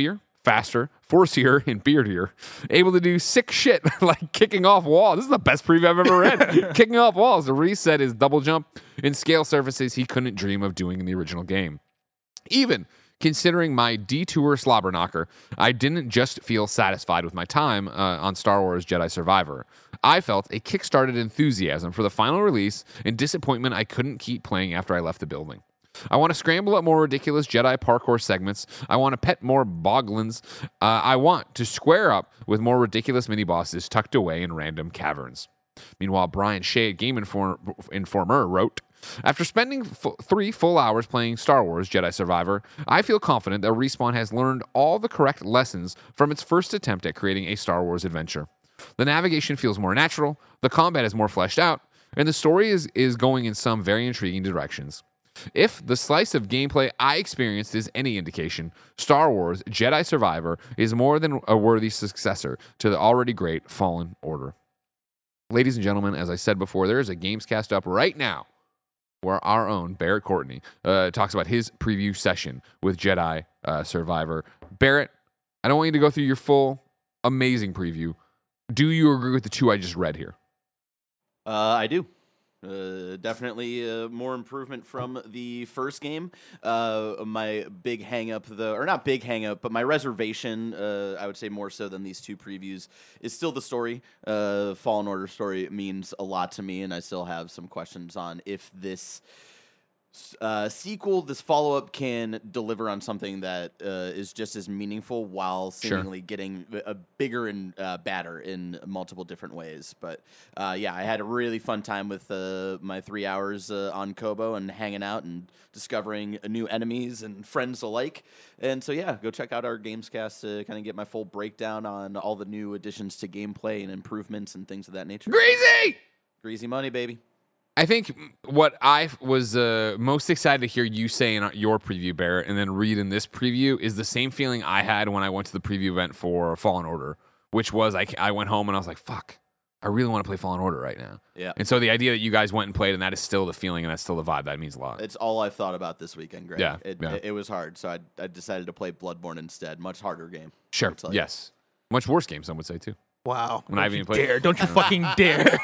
faster, forcier, and beardier, able to do sick shit like kicking off walls. This is the best preview I've ever read. Kicking off walls to reset his double jump and scale surfaces he couldn't dream of doing in the original game. Even considering my detour slobber knocker, I didn't just feel satisfied with my time uh, on Star Wars Jedi Survivor. I felt a kickstarted enthusiasm for the final release and disappointment I couldn't keep playing after I left the building. I want to scramble up more ridiculous Jedi parkour segments. I want to pet more boglins. Uh, I want to square up with more ridiculous mini-bosses tucked away in random caverns. Meanwhile, Brian Shea at Game Inform- Informer wrote, after spending f- three full hours playing Star Wars Jedi Survivor, I feel confident that Respawn has learned all the correct lessons from its first attempt at creating a Star Wars adventure. The navigation feels more natural, the combat is more fleshed out, and the story is, is going in some very intriguing directions. If the slice of gameplay I experienced is any indication, Star Wars Jedi Survivor is more than a worthy successor to the already great Fallen Order. Ladies and gentlemen, as I said before, there is a Gamescast up right now where our own Barrett Courtney uh, talks about his preview session with Jedi uh, Survivor. Barrett, I don't want you to go through your full, amazing preview. Do you agree with the two I just read here? Uh, I do. Uh, definitely uh, more improvement from the first game. Uh, my big hang up, though, or not big hang up, but my reservation, uh, I would say more so than these two previews, is still the story. Uh, Fallen Order story means a lot to me, and I still have some questions on if this uh, sequel, this follow up, can deliver on something that uh, is just as meaningful while seemingly sure. getting a bigger and uh, badder in multiple different ways. But uh, yeah, I had a really fun time with uh, my three hours uh, on Kobo and hanging out and discovering new enemies and friends alike. And so yeah, go check out our Gamescast to kind of get my full breakdown on all the new additions to gameplay and improvements and things of that nature. Greasy! Greasy money, baby. I think what I was uh, most excited to hear you say in your preview, Barrett, and then read in this preview is the same feeling I had when I went to the preview event for Fallen Order, which was I, I went home and I was like, fuck, I really want to play Fallen Order right now. Yeah. And so the idea that you guys went and played, and that is still the feeling, and that's still the vibe, that means a lot. It's all I've thought about this weekend, Greg. Yeah. It, yeah. it, it was hard, so I, I decided to play Bloodborne instead. Much harder game. Sure. Yes. Much worse game, some would say, too. Wow. When I haven't even played. Dare. Don't you fucking dare.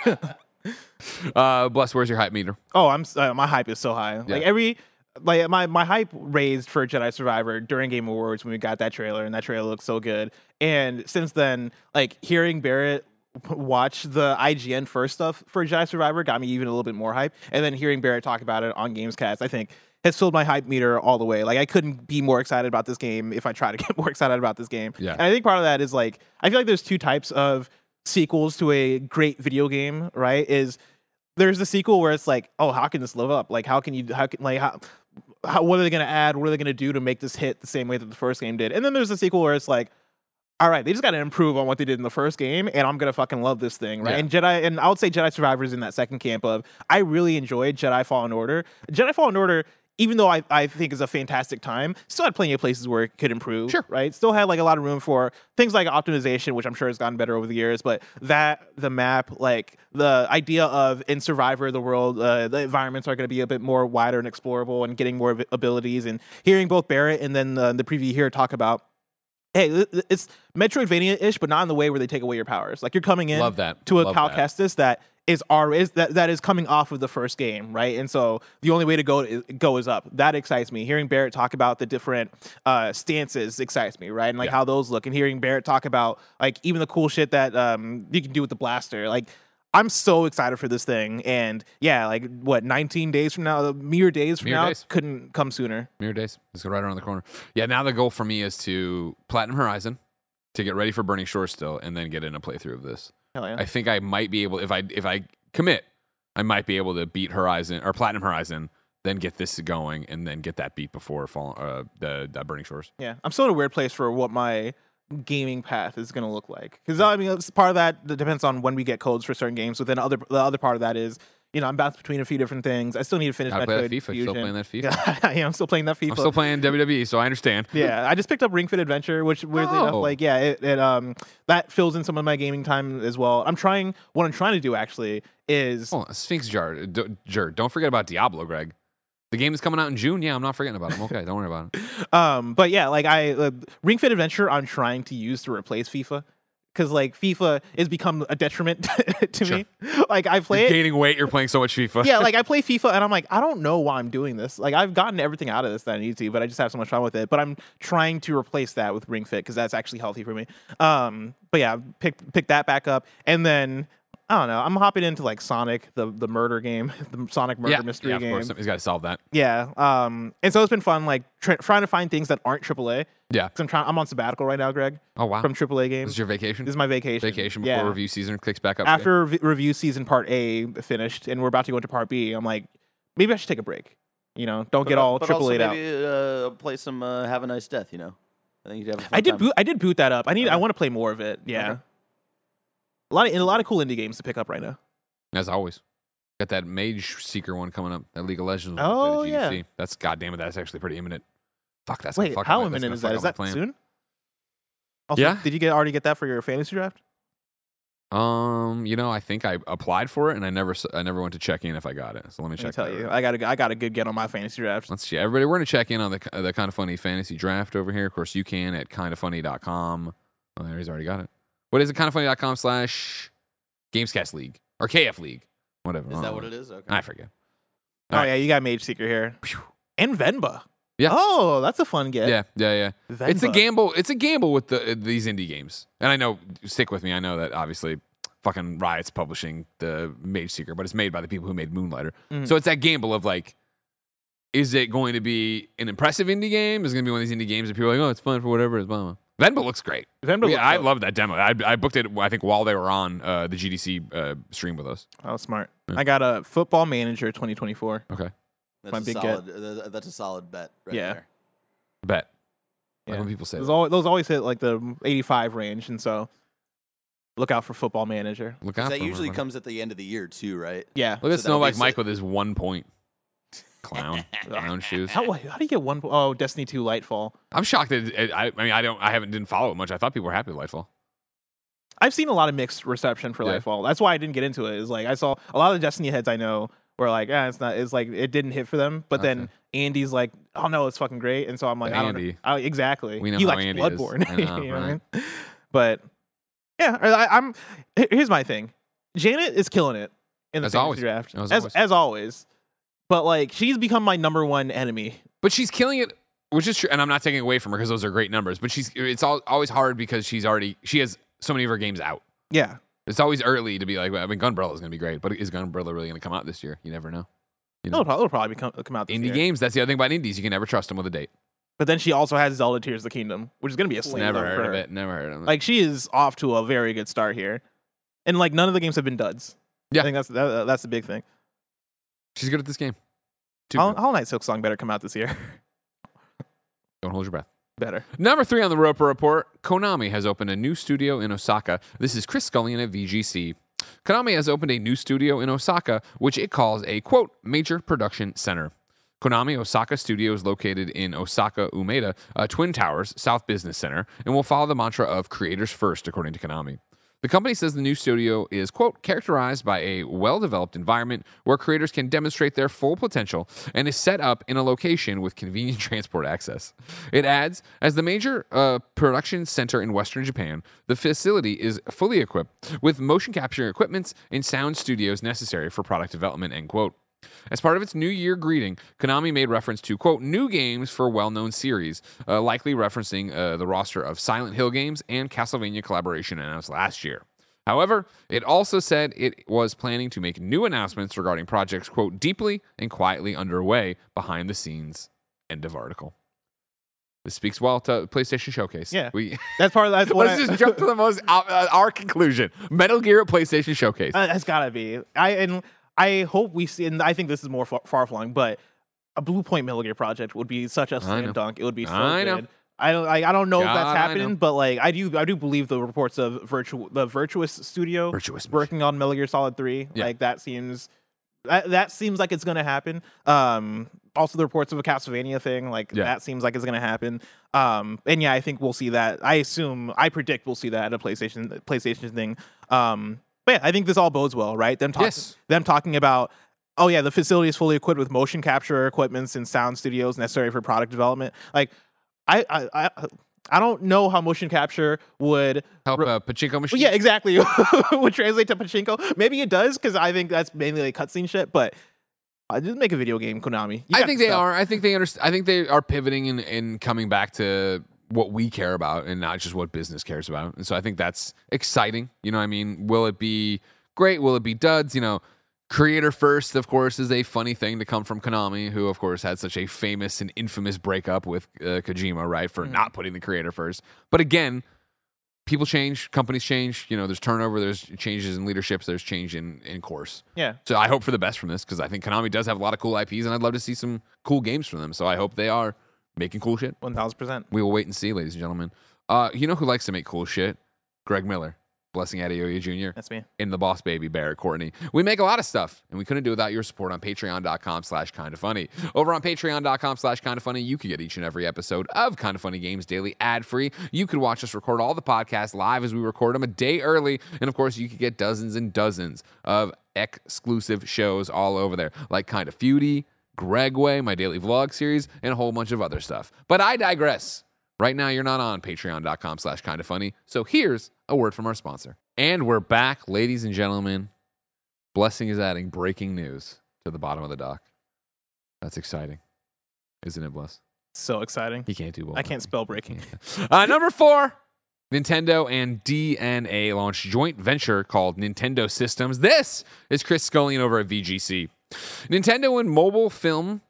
Uh, Bless, where's your hype meter? Oh, I'm uh, my hype is so high. Yeah. Like every, like my my hype raised for Jedi Survivor during Game Awards when we got that trailer, and that trailer looked so good. And since then, like hearing Barrett watch the I G N first stuff for Jedi Survivor got me even a little bit more hype. And then hearing Barrett talk about it on Gamescast, I think has filled my hype meter all the way. Like I couldn't be more excited about this game if I try to get more excited about this game. Yeah. And I think part of that is like I feel like there's two types of sequels to a great video game, right? Is there's the sequel where it's like, oh, how can this live up? Like, how can you, how can, like, how, how what are they going to add? What are they going to do to make this hit the same way that the first game did? And then there's the sequel where it's like, all right, they just got to improve on what they did in the first game, and I'm going to fucking love this thing, right? Yeah. And Jedi, and I would say Jedi Survivor is in that second camp of, I really enjoyed Jedi Fallen Order. Jedi Fallen Order, even though I, I think is a fantastic time, still had plenty of places where it could improve, sure. right? Still had like a lot of room for things like optimization, which I'm sure has gotten better over the years, but that, the map, like the idea of in Survivor, the world, uh, the environments are going to be a bit more wider and explorable and getting more abilities, and hearing both Barrett and then uh, the preview here talk about, hey, it's Metroidvania-ish, but not in the way where they take away your powers. Like you're coming in Love that. to a Love Cal that. Kestis that is our is that that is coming off of the first game, right? And so the only way to go is, go is up. That excites me. Hearing Barrett talk about the different uh, stances excites me, right? And like Yeah. how those look, and hearing Barrett talk about like even the cool shit that um, you can do with the blaster, like. I'm so excited for this thing, and yeah, like what, nineteen days from now, mere days from Mere now, days. couldn't come sooner. Mirror Days. Let's go right around the corner. Yeah, now the goal for me is to Platinum Horizon, to get ready for Burning Shores still, and then get in a playthrough of this. Hell yeah. I think I might be able, if I if I commit, I might be able to beat Horizon or Platinum Horizon, then get this going, and then get that beat before fall, uh, the, the Burning Shores. Yeah, I'm still in a weird place for what my gaming path is going to look like, because I mean, it's part of that that depends on when we get codes for certain games. But then other the other part of that is, you know, I'm bounced between a few different things. I still need to finish I play Metroid that FIFA. Fusion. Still playing that FIFA. Yeah, yeah, I'm still playing that FIFA. I'm still playing W W E, so I understand. Yeah, I just picked up Ring Fit Adventure, which weirdly Oh. enough, like, yeah, it, it um that fills in some of my gaming time as well. I'm trying. What I'm trying to do actually is Oh, Sphinx Jar, D- Jar. Don't forget about Diablo, Greg. The game is coming out in June. Yeah, I'm not forgetting about it. I'm okay. Don't worry about it. Um, but yeah, like I uh, Ring Fit Adventure, I'm trying to use to replace FIFA because like FIFA has become a detriment to Sure. me. Like I play You're it. gaining weight. You're playing so much FIFA. Yeah, like I play FIFA and I'm like, I don't know why I'm doing this. Like I've gotten everything out of this that I need to, but I just have so much fun with it. But I'm trying to replace that with Ring Fit because that's actually healthy for me. Um, but yeah, pick pick that back up, and then I don't know. I'm hopping into like Sonic, the the murder game, the Sonic murder yeah, mystery yeah, of game. course. He's got to solve that. Yeah. Um, and so it's been fun, like try, trying to find things that aren't triple A. Yeah. Because I'm trying. I'm on sabbatical right now, Greg, Oh wow. from triple A This games. is your vacation. This is my vacation. vacation before Yeah. review season kicks back up. After re- review season part A finished, and we're about to go into part B, I'm like, maybe I should take a break. You know, don't get all but triple also A'd out. maybe uh, play some uh, Have a Nice Death. You know, I think you'd have. A fun I did time. boot. I did boot that up. I need. I Okay. want to play more of it. Yeah. Okay. A lot of a lot of cool indie games to pick up right now. As always. Got that Mage Seeker one coming up. That League of Legends one. Oh, for the G D C. yeah. That's goddamn it. That's actually pretty imminent. Fuck, that's Wait, gonna fuck how up my- that's imminent gonna is fuck that? up Is my that plan. soon? Also, Yeah. Did you get already get that for your fantasy draft? Um, you know, I think I applied for it and I never, s- I never went to check in if I got it. So let me Let me check. tell that you, right. I got a I got a good get on my fantasy draft. Let's see, everybody. We're gonna check in on the the kind of funny fantasy draft over here. Of course, you can at kind of funny dot com. Oh, there he's already got it. What is it? kind of funny dot com slash Gamescast League or K F League, whatever. Is that what it is? Okay. I forget. Oh All right. yeah, you got Mage Seeker here, and Venba. Yeah. Oh, that's a fun get. Yeah, yeah, yeah. It's a Venba. gamble. It's a gamble with the these indie games. And I know, stick with me. I know that obviously, fucking Riot's publishing the Mage Seeker, but it's made by the people who made Moonlighter. Mhm. So it's that gamble of like, is it going to be an impressive indie game? Is it going to be one of these indie games that people are like, oh, it's fun for whatever it's blah, blah. Venba looks great. Venba Yeah, looks I dope. love that demo. I, I booked it. I think while they were on uh, the G D C uh, stream with us. Oh, smart. Yeah. I got a Football Manager twenty twenty-four. Okay, That's my a big solid. uh, that's a solid bet. Right Yeah. There. bet. Like Yeah. when people say Those, that. always, those always hit like the eighty-five range, and so look out for Football Manager. Look 'Cause out that for 'em, usually everybody. comes at the end of the year too, right? Yeah. Look at so Snow that'll be like si- Mike with his one point. Clown, clown shoes. How, how do you get one? Oh, Destiny two Lightfall. I'm shocked that it, I, I mean I don't I haven't didn't follow it much. I thought people were happy with Lightfall. I've seen a lot of mixed reception for Yeah. Lightfall. That's why I didn't get into it. Is like I saw a lot of the Destiny heads I know were like, yeah, it's not. It's like it didn't hit for them. But then Okay. Andy's like, oh no, it's fucking great. And so I'm like, I don't Andy. know. I, exactly. We know he how likes Andy is. Bloodborne. I know, You know what I right. mean? But yeah, I, I'm. Here's my thing. Janet is killing it in the As fantasy always. draft, As as always. as always. But like, she's become my number one enemy. But she's killing it, which is true. And I'm not taking away from her because those are great numbers. But she's it's all, always hard because she's already she has so many of her games out. Yeah. It's always early to be like, well, I mean, Gunbrella is going to be great, but is Gunbrella really going to come out this year? You never know. You know? It'll, probably, it'll probably come, come out this Indie year. games. That's the other thing about indies. You can never trust them with a date. But then she also has Zelda Tears of the Kingdom, which is going to be a slam Never dunk for heard of her. it. Never heard of it. Like she is off to a very good start here, and like none of the games have been duds. Yeah. I think that's that, that's the big thing. she's good at this game. Too Hollow, good. Hollow Knight Silk Song better come out this year. Don't hold your breath. Better. Number three on the Roper Report, Konami has opened a new studio in Osaka. This is Chris Scullion at V G C. Konami has opened a new studio in Osaka, which it calls a, quote, major production center. Konami Osaka Studio is located in Osaka Umeda, uh, Twin Towers South Business Center, and will follow the mantra of creators first, according to Konami. The company says the new studio is, quote, characterized by a well-developed environment where creators can demonstrate their full potential and is set up in a location with convenient transport access. It adds, as the major uh, production center in Western Japan, the facility is fully equipped with motion capturing equipment and sound studios necessary for product development, end quote. As part of its New Year greeting, Konami made reference to, quote, new games for well-known series, uh, likely referencing uh, the roster of Silent Hill games and Castlevania collaboration announced last year. However, it also said it was planning to make new announcements regarding projects, quote, deeply and quietly underway behind the scenes, end of article. This speaks well to PlayStation Showcase. Yeah. We, That's part of that's what let's I, just jump to the most, uh, our conclusion. Metal Gear at PlayStation Showcase. Uh, that's gotta be. I and I hope we see. And I think this is more far flung, but a Blue Point Metal Gear project would be such a know. slam dunk. It would be so I know. good. I don't. I, I don't know if God, that's I know. happening, but like I do. I do believe the reports of virtual the Virtuous Studio Virtuous Machine. working on Metal Gear Solid three. Yeah. Like that seems. That, that seems like it's gonna happen. Um, also, the reports of a Castlevania thing, like Yeah. that seems like it's gonna happen. Um, and yeah, I think we'll see that. I assume, I predict we'll see that at a PlayStation PlayStation thing. Um, but yeah, I think this all bodes well, right? Them talking, Yes. them talking about oh yeah, the facility is fully equipped with motion capture equipments and sound studios necessary for product development. Like, I I I, I don't know how motion capture would Help re- a pachinko machine. well, yeah, exactly. would translate to pachinko. Maybe it does because I think that's mainly like cutscene shit. But I did make a video game, Konami. You I got think the they stuff. are. I think they understand. I think they are pivoting and, and coming back to what we care about and not just what business cares about. And so I think that's exciting. You know what I mean? Will it be great? Will it be duds? You know, creator first, of course, is a funny thing to come from Konami, who, of course, had such a famous and infamous breakup with uh, Kojima, right, for mm. not putting the creator first. But again, people change, companies change. You know, there's turnover, there's changes in leaderships, there's change in, in course. Yeah. So I hope for the best from this because I think Konami does have a lot of cool I Ps, and I'd love to see some cool games from them. So I hope they are making cool shit. one thousand percent. We will wait and see, ladies and gentlemen. Uh, you know who likes to make cool shit? Greg Miller. Blessing Adeoye Junior That's me. And the boss baby, Barrett Courtney. We make a lot of stuff, and we couldn't do it without your support on patreon.com slash kind of funny. Over on patreon.com slash kind of funny, you could get each and every episode of Kind of Funny Games Daily ad-free. You could watch us record all the podcasts live as we record them a day early. And, of course, you could get dozens and dozens of exclusive shows all over there, like Kind of Feudy, Gregway, my daily vlog series, and a whole bunch of other stuff. But I digress. Right now, you're not on patreon.com slash kind of funny. So here's a word from our sponsor. And we're back, ladies and gentlemen. Blessing is adding breaking news to the bottom of the dock. That's exciting. Isn't it, Bless? So exciting. He can't do well. I can't spell breaking. uh, number four. Nintendo and D N A launched joint venture called Nintendo Systems. This is Chris Scullion over at V G C. Nintendo and mobile film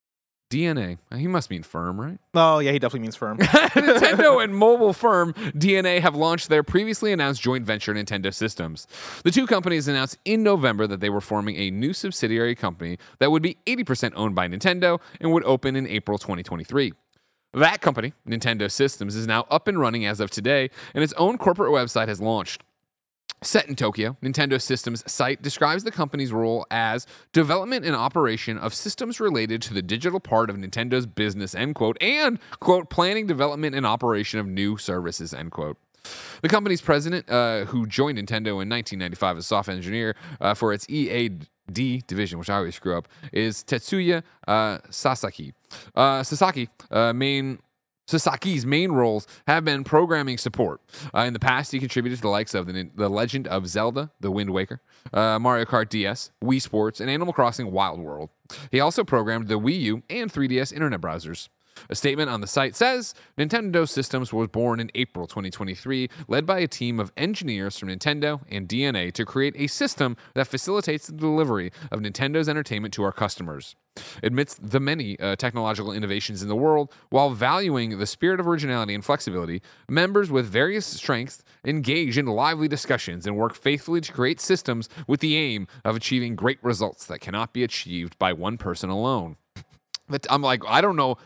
D N A. He must mean firm, right? Oh, yeah, he definitely means firm. Nintendo and mobile firm D N A have launched their previously announced joint venture, Nintendo Systems. The two companies announced in November that they were forming a new subsidiary company that would be eighty percent owned by Nintendo and would open in April twenty twenty-three. That company, Nintendo Systems, is now up and running as of today, and its own corporate website has launched. Set in Tokyo, Nintendo Systems site describes the company's role as development and operation of systems related to the digital part of Nintendo's business, end quote, and, quote, planning, development, and operation of new services, end quote. The company's president, uh, who joined Nintendo in nineteen ninety-five as software engineer uh, for its E A D division, which I always screw up, is Tetsuya uh, Sasaki. Uh, Sasaki, uh, main... Sasaki's main roles have been programming support. Uh, in the past, he contributed to the likes of the, the Legend of Zelda, The Wind Waker, uh, Mario Kart D S, Wii Sports, and Animal Crossing Wild World. He also programmed the Wii U and three D S internet browsers. A statement on the site says, Nintendo Systems was born in April twenty twenty-three, led by a team of engineers from Nintendo and D N A to create a system that facilitates the delivery of Nintendo's entertainment to our customers. Amidst the many uh, technological innovations in the world, while valuing the spirit of originality and flexibility, members with various strengths engage in lively discussions and work faithfully to create systems with the aim of achieving great results that cannot be achieved by one person alone. But I'm like, I don't know.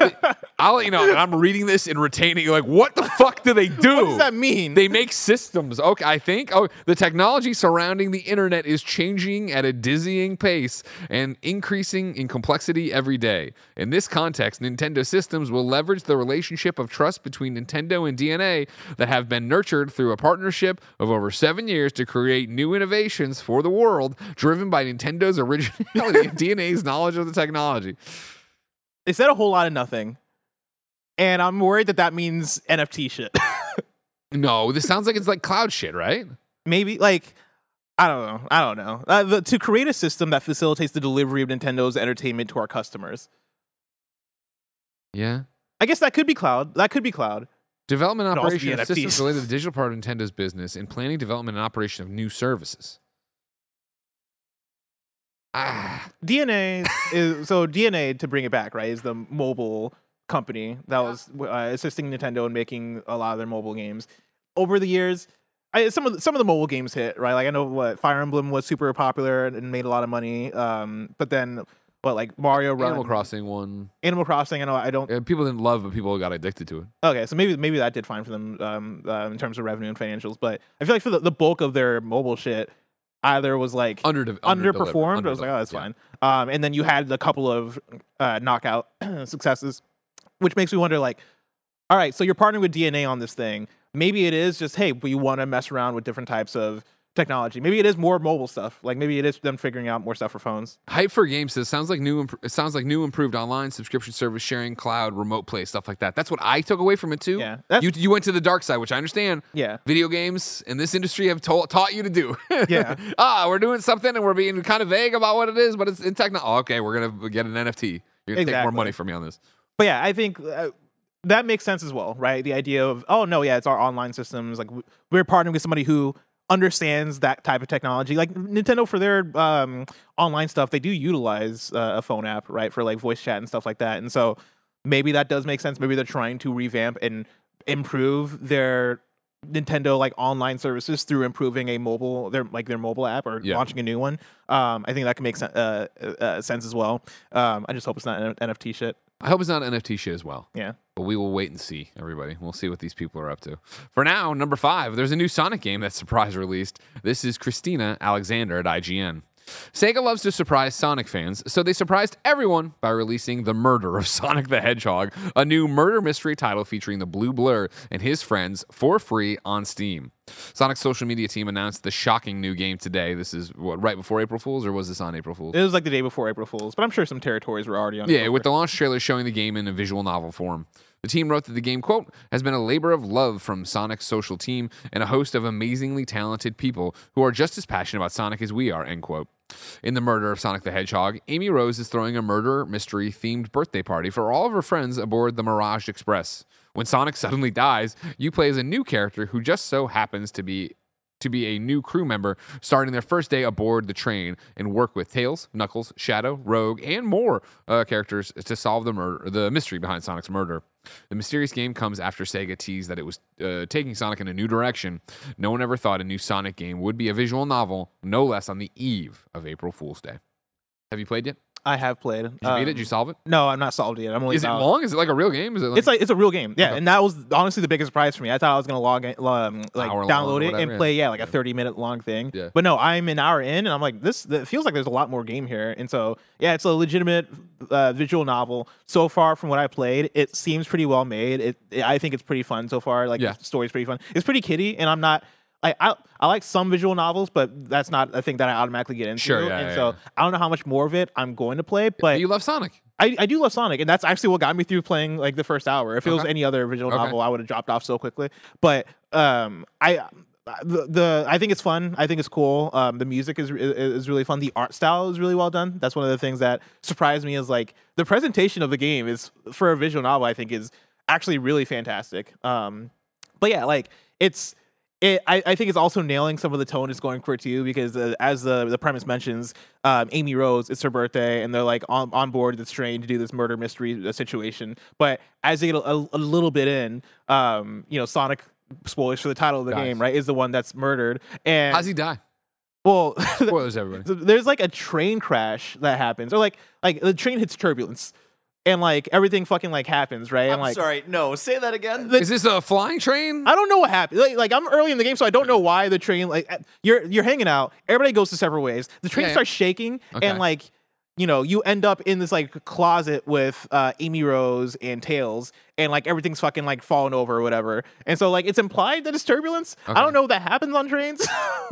I'll let you know. I'm reading this and retaining, like, what the fuck do they do? What does that mean? They make systems. Okay, I think oh, the technology surrounding the internet is changing at a dizzying pace and increasing in complexity every day. In this context, Nintendo Systems will leverage the relationship of trust between Nintendo and D N A that have been nurtured through a partnership of over seven years to create new innovations for the world, driven by Nintendo's originality and D N A's knowledge of the technology. They said a whole lot of nothing. And I'm worried that that means N F T shit. No, this sounds like it's like cloud shit, right? Maybe, like, I don't know. I don't know. Uh, the, to create a system that facilitates the delivery of Nintendo's entertainment to our customers. Yeah. I guess that could be cloud. That could be cloud. Development and Could also operation be of N F Ts. systems related to the digital part of Nintendo's business and planning, development, and operation of new services. Ah. D N A is so D N A, to bring it back, right, is the mobile company that was uh, assisting Nintendo in making a lot of their mobile games. Over the years, I, some of the, some of the mobile games hit, right? Like I know what Fire Emblem was super popular and made a lot of money. Um, but then what, like Mario Run, Animal Crossing one. Animal Crossing. I know I don't. Yeah, people didn't love, but people got addicted to it. Okay, so maybe maybe that did fine for them um, uh, in terms of revenue and financials. But I feel like for the, the bulk of their mobile shit, either was like Under, underperformed. I was like, oh, that's yeah. fine. Um, and then you had a couple of uh, knockout successes, which makes me wonder, like, all right, so you're partnering with D N A on this thing. Maybe it is just, hey, we want to mess around with different types of technology. Maybe it is more mobile stuff. Like maybe it is them figuring out more stuff for phones. Hype for Games says sounds like new. Imp- it sounds like new, improved online subscription service sharing, cloud, remote play, stuff like that. That's what I took away from it too. Yeah, that's- you you went to the dark side, which I understand. Yeah. Video games in this industry have to- taught you to do. Yeah. ah, we're doing something and we're being kind of vague about what it is, but it's in techno. Oh, okay, we're gonna get an N F T. You're gonna take more Exactly. money from me on this. But yeah, I think uh, that makes sense as well, right? The idea of, oh no, yeah, it's our online systems. Like w- we're partnering with somebody who understands that type of technology. Like Nintendo for their um, online stuff, they do utilize uh, a phone app, right, for like voice chat and stuff like that. And so maybe that does make sense. Maybe they're trying to revamp and improve their Nintendo like online services through improving a mobile their like their mobile app or Yeah. launching a new one. Um, I think that can make sen- uh, uh, sense as well. Um, I just hope it's not N F T shit. I hope it's not N F T shit as well. Yeah. But we will wait and see, everybody. We'll see what these people are up to. For now, number five, there's a new Sonic game that's surprise released. This is Christina Alexander at I G N. Sega loves to surprise Sonic fans, so they surprised everyone by releasing The Murder of Sonic the Hedgehog, a new murder mystery title featuring the Blue Blur and his friends for free on Steam. Sonic's social media team announced the shocking new game today. This is, what, right before April Fool's, or was this on April Fool's? It was like the day before April Fool's, but I'm sure some territories were already on. Yeah, it. with the launch trailer showing the game in a visual novel form. The team wrote that the game, quote, has been a labor of love from Sonic's social team and a host of amazingly talented people who are just as passionate about Sonic as we are, end quote. In The Murder of Sonic the Hedgehog, Amy Rose is throwing a murder mystery themed birthday party for all of her friends aboard the Mirage Express. When Sonic suddenly dies, you play as a new character who just so happens to be to be a new crew member starting their first day aboard the train and work with Tails, Knuckles, Shadow, Rogue, and more uh, characters to solve the murder, the mystery behind Sonic's murder. The mysterious game comes after Sega teased that it was uh, taking Sonic in a new direction. No one ever thought a new Sonic game would be a visual novel, no less on the eve of April Fool's Day. Have you played yet? I have played. Did you beat it? Did you solve it? No, I'm not solved yet. I'm only. Is it about- long? Is it like a real game? Is it like, It's like it's a real game, yeah, Okay. and that was honestly the biggest surprise for me. I thought I was gonna log in, um, like Hour long download or it whatever, and yeah. play, yeah, like Yeah. a thirty minute long thing. Yeah. But no, I'm an hour in, and I'm like, this. It feels like there's a lot more game here, and so yeah, it's a legitimate uh, visual novel. So far, from what I played, it seems pretty well made. It, it I think it's pretty fun so far. Like Yeah. the story's pretty fun. It's pretty kiddie, and I'm not. I, I I like some visual novels, but that's not a thing that I automatically get into. Sure, yeah, and yeah, so yeah. I don't know how much more of it I'm going to play, but you love Sonic. I, I do love Sonic, and that's actually what got me through playing like the first hour. If it was Okay. any other visual Okay. novel, I would have dropped off so quickly. But um, I the, the I think it's fun. I think it's cool. Um, the music is is is really fun. The art style is really well done. That's one of the things that surprised me. Is like the presentation of the game is for a visual novel. I think is actually really fantastic. Um, but yeah, like it's. It, I, I think it's also nailing some of the tone it's going for too, because uh, as the the premise mentions, um, Amy Rose, it's her birthday, and they're like on, on board this train to do this murder mystery uh, situation. But as they get a, a little bit in, um, you know, Sonic, spoilers for the title of the Dies. game, right, is the one that's murdered. And How's he die? well, Spoilers, everybody. so there's like a train crash that happens, or like like the train hits turbulence, and like everything fucking like happens, right? I'm and like sorry. No, say that again. The- Is this a flying train? I don't know what happened. Like, like I'm early in the game, so I don't know why the train. Like uh, you're you're hanging out. Everybody goes to separate ways. The train Yeah, yeah. starts shaking, Okay. and like you know, you end up in this like closet with uh, Amy Rose and Tails, and like everything's fucking like falling over or whatever. And so like it's implied that it's turbulence. Okay. I don't know if that happens on trains,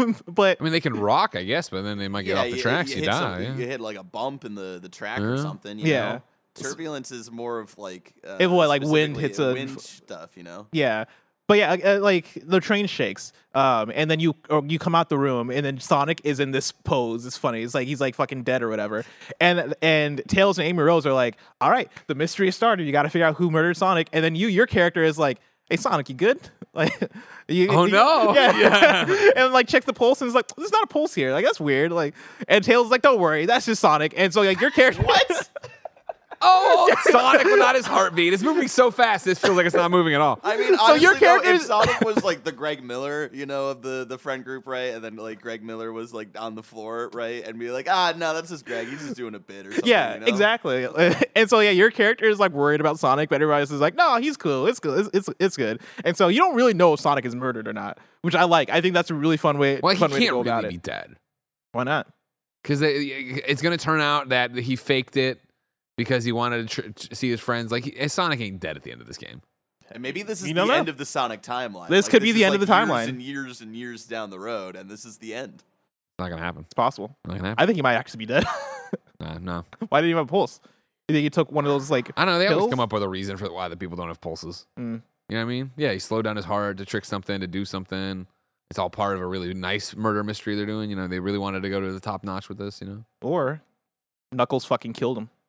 but I mean, they can rock, I guess, but then they might get off the you, tracks. you, You, hit die. some- yeah. You hit like a bump in the, the track Yeah. or something. You Yeah. know? Turbulence is more of like uh, If what, like, wind specifically hits a- wind stuff. You know. yeah. But yeah, uh, like the train shakes, um, and then you or you come out the room, and then Sonic is in this pose. It's funny. It's like he's like fucking dead or whatever. And and Tails and Amy Rose are like, "All right, the mystery has started. You got to figure out who murdered Sonic." And then you, your character is like, "Hey, Sonic, you good?" Like, you, Oh, you- no. yeah, Yeah. and like checks the pulse, and it's like, "There's not a pulse here. Like that's weird." Like, and Tails is like, "Don't worry, that's just Sonic." And so like your character, what? Oh, Sonic without his heartbeat. It's moving so fast, this feels like it's not moving at all. I mean, So honestly, your though, character's- if Sonic was like the Greg Miller, you know, of the, the friend group, right? And then like Greg Miller was like on the floor, right? And be like, ah, no, that's just Greg. He's just doing a bit or something. Yeah, you know? exactly. And so yeah, your character is like worried about Sonic, but everybody else is like, no, he's cool. It's cool. It's, it's it's good. And so you don't really know if Sonic is murdered or not, which I like. I think that's a really fun way. Well, he fun way to can't go really about be it. dead. Why not? Because it's going to turn out that he faked it because he wanted to tr- tr- see his friends. Like, he, Sonic ain't dead at the end of this game. And maybe this is You the don't know. end of the Sonic timeline. This Like, could be is the end like of the years timeline. and years and years down the road, and this is the end. It's not gonna happen. It's possible. Not gonna happen. I think he might actually be dead. Nah, no. Why didn't he have a pulse? You think he took one of those like? I don't know. They always pills? come up with a reason for why the people don't have pulses. Mm. You know what I mean? Yeah, he slowed down his heart to trick something, to do something. It's all part of a really nice murder mystery they're doing. You know, they really wanted to go to the top notch with this, you know? Or Knuckles fucking killed him.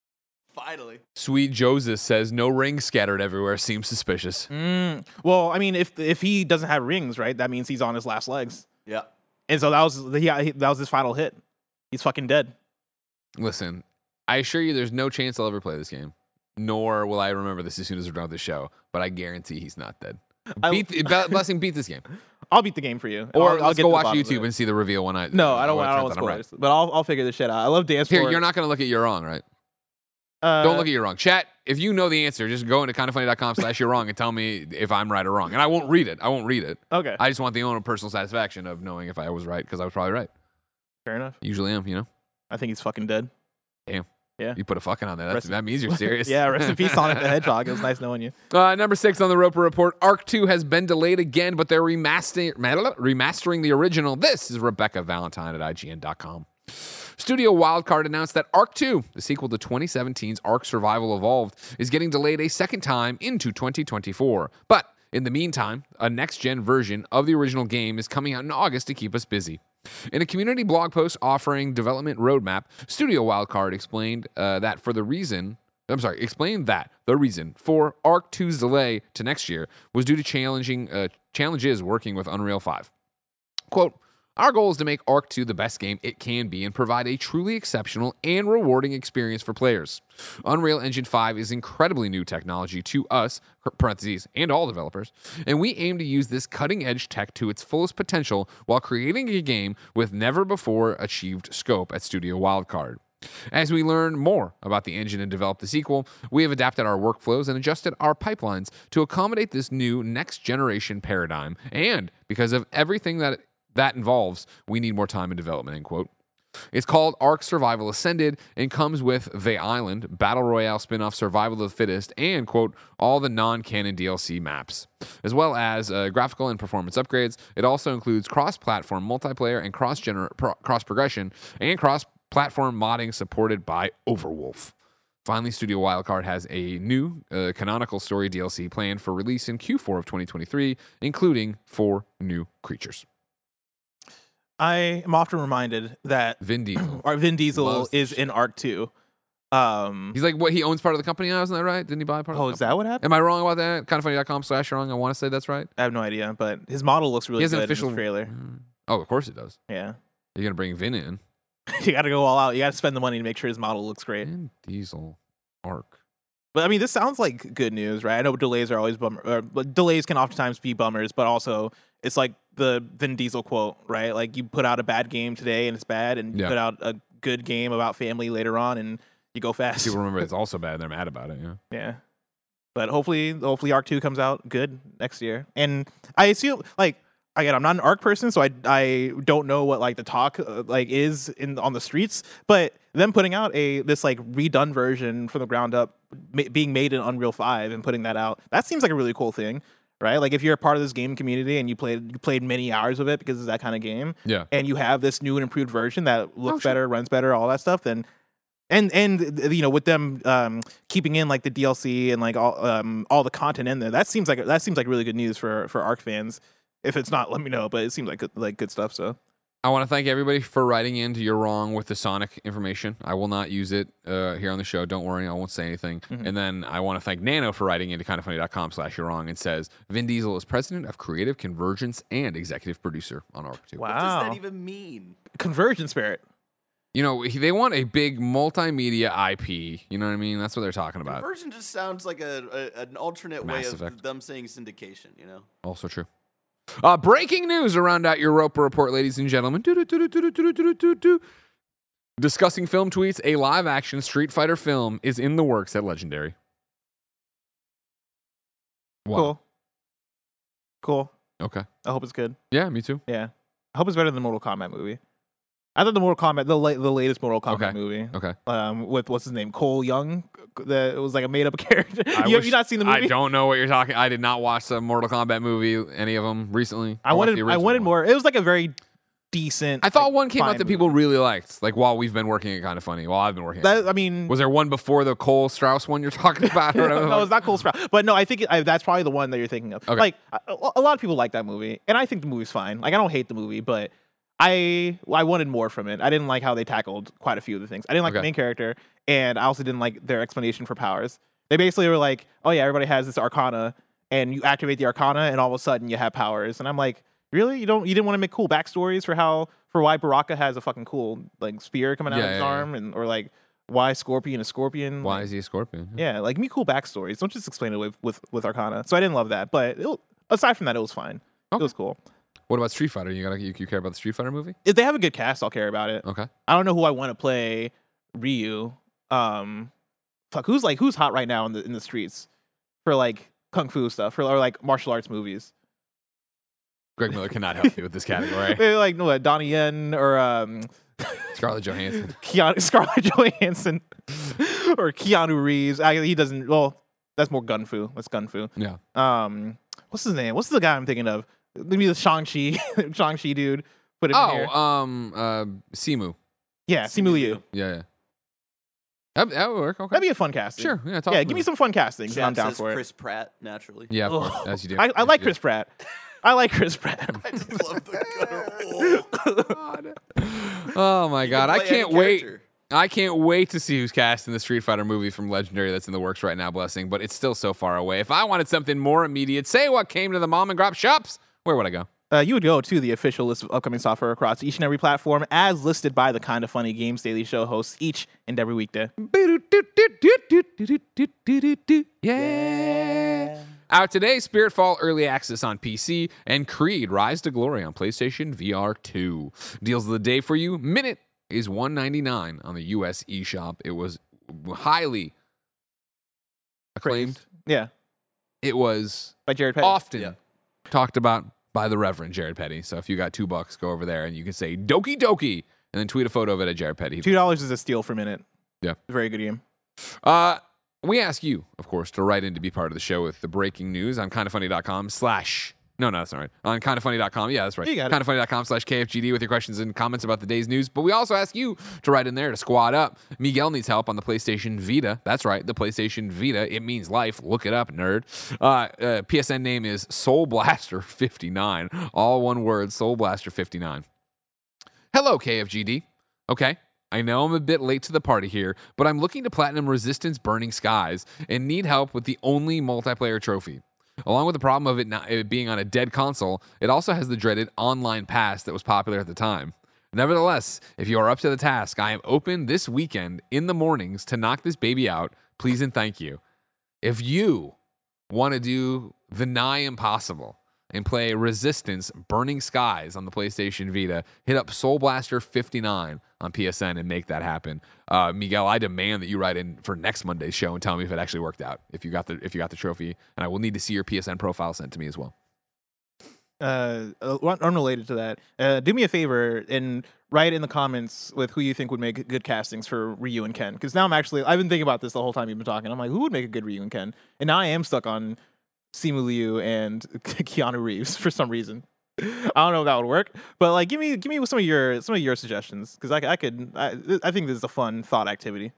Finally. Sweet Joseph says no rings scattered everywhere seems suspicious. Mm. Well, I mean, if if he doesn't have rings, right, that means he's on his last legs. Yeah. And so that was he, he- that was his final hit. He's fucking dead. Listen, I assure you there's no chance I'll ever play this game. Nor will I remember this as soon as we're done with the show. But I guarantee he's not dead. I- Beat the, Be- Blessing, beat this game. I'll beat the game for you. Or I'll, I'll let's get go to the watch bottom of YouTube it. and see the reveal when I. No, I don't when want. I don't want turns out I'm right. spoilers, but I'll I'll figure this shit out. I love dance Here, floor. you're not going to look at you're wrong, right? Uh, Don't look at you're wrong. Chat, if you know the answer, just go into kindafunny.com slash you're wrong and tell me if I'm right or wrong. And I won't read it. I won't read it. Okay, I just want the own personal satisfaction of knowing if I was right because I was probably right. fair enough. Usually am, you know? I think he's fucking dead. Damn. Yeah. You put a fucking on there. That's, Rest- that means you're serious. Yeah, rest in peace, Sonic the Hedgehog. It was nice knowing you. Uh, number six on the Roper Report, Arc two has been delayed again, but they're remastering, remastering the original. This is Rebecca Valentine at I G N dot com. Studio Wildcard announced that Arc two, the sequel to twenty seventeen's Arc Survival Evolved, is getting delayed a second time into twenty twenty-four. But in the meantime, a next-gen version of the original game is coming out in August to keep us busy. In a community blog post offering development roadmap, Studio Wildcard explained uh, that for the reason, I'm sorry, explained that the reason for Arc two's delay to next year was due to challenging uh, challenges working with Unreal five. Quote, our goal is to make Arc two the best game it can be and provide a truly exceptional and rewarding experience for players. Unreal Engine five is incredibly new technology to us, parentheses, and all developers, and we aim to use this cutting-edge tech to its fullest potential while creating a game with never-before-achieved scope at Studio Wildcard. As we learn more about the engine and develop the sequel, we have adapted our workflows and adjusted our pipelines to accommodate this new next-generation paradigm, and because of everything that that involves, we need more time in development, end quote. It's called Arc Survival Ascended and comes with The Island, Battle Royale spin-off Survival of the Fittest, and, quote, all the non-canon D L C maps, as well as uh, graphical and performance upgrades. It also includes cross-platform multiplayer and cross-gener- pro- cross-progression and cross-platform modding supported by Overwolf. Finally, Studio Wildcard has a new uh, canonical story D L C planned for release in Q four of twenty twenty-three, including four new creatures. I am often reminded that Vin Diesel. our Vin Diesel Loves is shit. in Arc two. Um, He's like, what, he owns part of the company now, isn't that right? Didn't he buy part of oh, the is company? that what happened? Am I wrong about that? kindoffunny.com slash wrong. I want to say that's right. I have no idea, but his model looks really He has good an in official this trailer. Mm. Oh, of course it does. Yeah, You're going to bring Vin in. you got to go all out. You got to spend the money to make sure his model looks great. Vin Diesel Arc. But I mean, this sounds like good news, right? I know delays are always bummer, or, but delays can oftentimes be bummers, but also it's like the Vin Diesel quote, right? Like you put out a bad game today and it's bad, and you Yeah. put out a good game about family later on and you go fast. People remember it's also bad and they're mad about it. Yeah. Yeah. But hopefully, hopefully Arc two comes out good next year. And I assume, like, again, I'm not an Arc person, so I I don't know what like the talk uh, like is in on the streets. But them putting out a this like redone version from the ground up, ma- being made in Unreal five and putting that out, that seems like a really cool thing, right? Like if you're a part of this game community and you played you played many hours of it because it's that kind of game, Yeah. and you have this new and improved version that looks Oh, sure. better, runs better, all that stuff, then and and you know with them um, keeping in like the D L C and like all um, all the content in there, that seems like that seems like really good news for for Arc fans. If it's not, let me know. But it seems like good, like good stuff. So I want to thank everybody for writing into You're Wrong with the Sonic information. I will not use it uh, here on the show. Don't worry, I won't say anything. Mhm. And then I want to thank Nano for writing into kindoffunny.com slash You're Wrong and says, Vin Diesel is president of Creative Convergence and executive producer on Arc two. Wow. What does that even mean? Conversion Spirit. You know, he- they want a big multimedia I P. You know what I mean? That's what they're talking about. Conversion just sounds like a, a an alternate Mass way of Effect. them saying syndication. You know. Also true. Uh, breaking news around out your Roper Report, ladies and gentlemen. Do-do-do-do-do-do-do-do-do-do. Discussing film tweets, a live-action Street Fighter film is in the works at Legendary. Wow. Cool. Cool. Okay. I hope it's good. Yeah, me too. Yeah. I hope it's better than the Mortal Kombat movie. I thought the Mortal Kombat, the la- the latest Mortal Kombat Okay. movie, Okay. um, with what's his name, Cole Young, the, it was like a made up character. I you, have wish- you not seen the movie? I don't know what you're talking. I did not watch the Mortal Kombat movie, any of them recently. I watched wanted the I original wanted one. more. It was like a very decent. I thought like, one came fine out that movie. people really liked. Like while we've been working at Kind of Funny. While I've been working. That, I mean, Was there one before the Cole Strauss one you're talking about? Or whatever? no, it's not Cole Sprout. But no, I think it, I, that's probably the one that you're thinking of. Okay. Like a, a lot of people like that movie, and I think the movie's fine. Like I don't hate the movie, but I I wanted more from it. I didn't like how they tackled quite a few of the things. I didn't like Okay. the main character, and I also didn't like their explanation for powers. They basically were like, "Oh yeah, everybody has this Arcana, and you activate the Arcana, and all of a sudden you have powers." And I'm like, "Really? You don't? You didn't want to make cool backstories for how for why Baraka has a fucking cool like spear coming out Yeah, of his yeah, yeah. arm, and or like why Scorpion is Scorpion? Why Like, is he a scorpion? yeah, like give me cool backstories. Don't just explain it with with, with Arcana." So I didn't love that, but it, aside from that, it was fine. Okay. It was cool. What about Street Fighter? You got you, you care about the Street Fighter movie? If they have a good cast, I'll care about it. Okay. I don't know who I want to play Ryu. Um, fuck, who's like who's hot right now in the in the streets for like kung fu stuff or, or like martial arts movies? Greg Miller cannot help you with this category. Eh, like no, what, Donnie Yen or um, Scarlett Johansson. Keanu, Scarlett Johansson or Keanu Reeves. I, he doesn't. Well, that's more gun fu. That's gun fu. Yeah. Um, what's his name? What's the guy I'm thinking of? Maybe the Shang-Chi, Shang-Chi dude. Put it in here. Oh, um, uh, Simu. Yeah, Simu Liu. Yeah, yeah. That, that would work. Okay. That'd be a fun casting. Sure. Yeah. Talk Yeah, to give me me. some fun castings. and I'm Chad down says for Chris Pratt, naturally. Yeah, of Ugh. course, as you do. it. I, I As like you Chris Pratt. I like Chris Pratt. I just love the gutter. do. Oh my god, I play any can't wait. character. I can't wait to see who's cast in the Street Fighter movie from Legendary that's in the works right now, Blessing, but it's still so far away. If I wanted something more immediate, say what came to the mom and grab shops, where would I go? Uh, you would go to the official list of upcoming software across each and every platform as listed by the Kind of Funny Games Daily Show hosts each and every weekday. Yeah. Out today, Spiritfall Early Access on P C and Creed Rise to Glory on PlayStation V R two. Deals of the day for you. Minute is one ninety-nine on the U S eShop. It was highly acclaimed. Yeah, It was by Jared Petty. often Yeah. talked about by the Reverend Jared Petty. So if you got two bucks, go over there and you can say Doki Doki and then tweet a photo of it at Jared Petty. Two dollars is a steal for minute. Yeah. Very good game. Uh, we ask you, of course, to write in to be part of the show with the breaking news on kindoffunny.com slash. No, no, that's not right. On kindoffunny dot com. Yeah, that's right. You got it. kindoffunny.com slash KFGD with your questions and comments about the day's news. But we also ask you to write in there to squad up. Miguel needs help on the PlayStation Vita. That's right, the PlayStation Vita. It means life. Look it up, nerd. Uh, uh, P S N name is Soul Blaster fifty-nine. All one word, Soul Blaster fifty-nine. Hello, K F G D. Okay, I know I'm a bit late to the party here, but I'm looking to Platinum Resistance Burning Skies and need help with the only multiplayer trophy. Along with the problem of it, not, it being on a dead console, it also has the dreaded online pass that was popular at the time. Nevertheless, if you are up to the task, I am open this weekend in the mornings to knock this baby out. Please and thank you. If you want to do the nigh impossible and play Resistance Burning Skies on the PlayStation Vita, hit up Soul Blaster fifty-nine on P S N and make that happen. Uh, Miguel, I demand that you write in for next Monday's show and tell me if it actually worked out. If you got the if you got the trophy, and I will need to see your P S N profile sent to me as well. Uh, uh, one- unrelated to that, uh, do me a favor and write in the comments with who you think would make good castings for Ryu and Ken. Because now I'm actually, I've been thinking about this the whole time you've been talking. I'm like, who would make a good Ryu and Ken? And now I am stuck on Simu Liu and Keanu Reeves for some reason. I don't know if that would work, but like, give me, give me some of your, some of your suggestions because I, I could, I, I think this is a fun thought activity.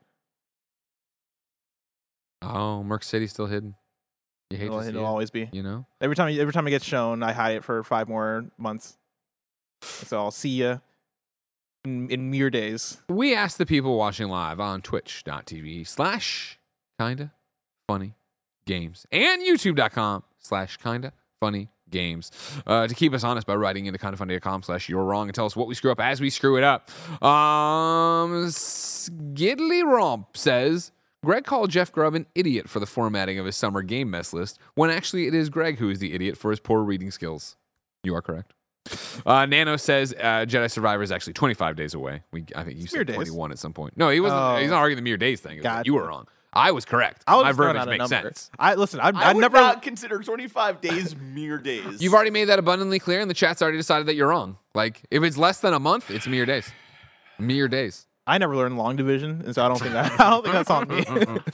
Oh, Merc City's still hidden. You hate It'll, to see it'll it, always be. you know? Every time, every time it gets shown, I hide it for five more months. So I'll see ya in, in mere days. We asked the people watching live on twitch.tv slash kinda funny games and youtube.com slash kinda funny games uh, to keep us honest by writing into kindafunny.com slash you're wrong and tell us what we screw up as we screw it up. Um, Skidly Romp says, Greg called Jeff Grubb an idiot for the formatting of his summer game mess list, when actually it is Greg who is the idiot for his poor reading skills. You are correct. Uh, Nano says uh, Jedi Survivor is actually twenty-five days away. We, I think you said Mere days. twenty-one at some point. No, he wasn't. Oh. He's not arguing the mere days thing. It was like, Gotcha. you were wrong. I was correct. I was My just throwing verbiage out a makes number. sense. I listen. I, I I would never. not consider twenty-five days mere days. You've already made that abundantly clear, and the chat's already decided that you're wrong. Like, if it's less than a month, it's mere days. Me or days. I never learned long division, and so I don't think that I don't think that's on me.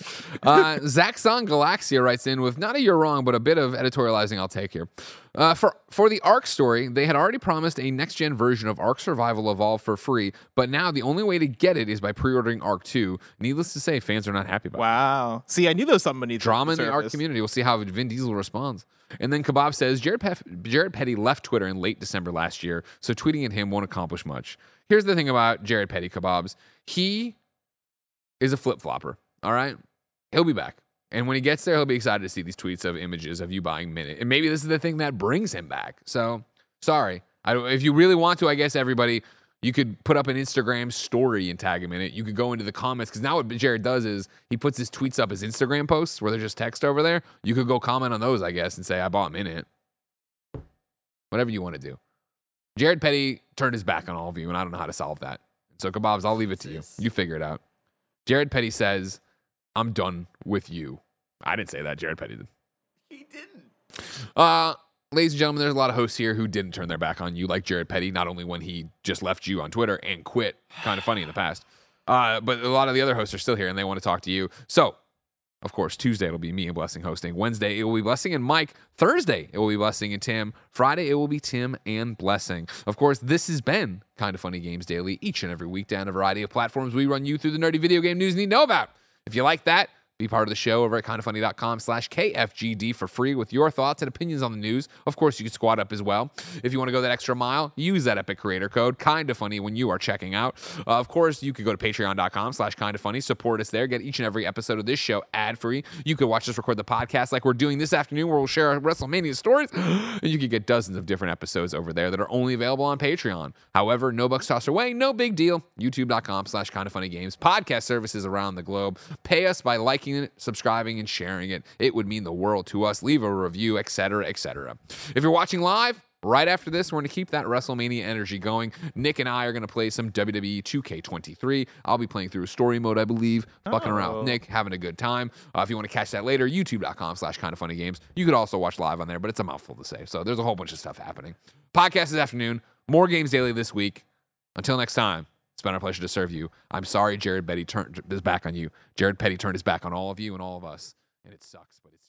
uh, Zaxxon Galaxia writes in with not a you're wrong, but a bit of editorializing I'll take here. Uh, for for the Ark story, they had already promised a next-gen version of Ark Survival Evolved for free, but now the only way to get it is by pre-ordering Ark two. Needless to say, fans are not happy about it. Wow. See, I knew there was something beneath Drama in the the Ark surface. community. We'll see how Vin Diesel responds. And then Kebab says, Jared, Pef- Jared Petty left Twitter in late December last year, so tweeting at him won't accomplish much. Here's the thing about Jared Petty, Kebabs. He is a flip-flopper, all right? He'll be back. And when he gets there, he'll be excited to see these tweets of images of you buying Minute. And maybe this is the thing that brings him back. So, sorry. I don't, if you really want to, I guess, everybody, you could put up an Instagram story and tag him in it. You could go into the comments, because now what Jared does is he puts his tweets up as Instagram posts where they're just text over there. You could go comment on those, I guess, and say, I bought Minute. Whatever you want to do. Jared Petty turned his back on all of you, and I don't know how to solve that. So, Kebabs, I'll leave it to you. You figure it out. Jared Petty says, I'm done with you. I didn't say that. Jared Petty did. He didn't. Uh, ladies and gentlemen, there's a lot of hosts here who didn't turn their back on you, like Jared Petty, not only when he just left you on Twitter and quit. Kind of funny in the past. Uh, but a lot of the other hosts are still here, and they want to talk to you. So, of course, Tuesday it'll be me and Blessing hosting. Wednesday it will be Blessing and Mike. Thursday it will be Blessing and Tim. Friday it will be Tim and Blessing. Of course, this has been Kind of Funny Games Daily, each and every week down a variety of platforms. We run you through the nerdy video game news you need to know about. If you like that, be part of the show over at kindoffunny.com slash KFGD for free with your thoughts and opinions on the news. Of course, you can squad up as well. If you want to go that extra mile, use that Epic Creator Code, KindaFunny, when you are checking out. Uh, of course, you could go to patreon.com slash KindaFunny, support us there, get each and every episode of this show ad-free. You could watch us record the podcast like we're doing this afternoon, where we'll share our WrestleMania stories, and you could get dozens of different episodes over there that are only available on Patreon. However, no bucks tossed away, no big deal. YouTube.com slash KindaFunnyGames, podcast services around the globe. Pay us by liking it, subscribing, and sharing it. It would mean the world to us. Leave a review, et cetera, et cetera. If you're watching live, right after this, we're going to keep that WrestleMania energy going. Nick and I are going to play some W W E two K twenty-three. I'll be playing through a story mode, I believe. Fucking around with Oh. Nick, having a good time. Uh, if you want to catch that later, youtube.com slash kindoffunnygames. You could also watch live on there, but it's a mouthful to say. So there's a whole bunch of stuff happening. Podcast this afternoon. More Games Daily this week. Until next time. It's been our pleasure to serve you. I'm sorry Jared Petty turned his back on you. Jared Petty turned his back on all of you and all of us. And it sucks, but it's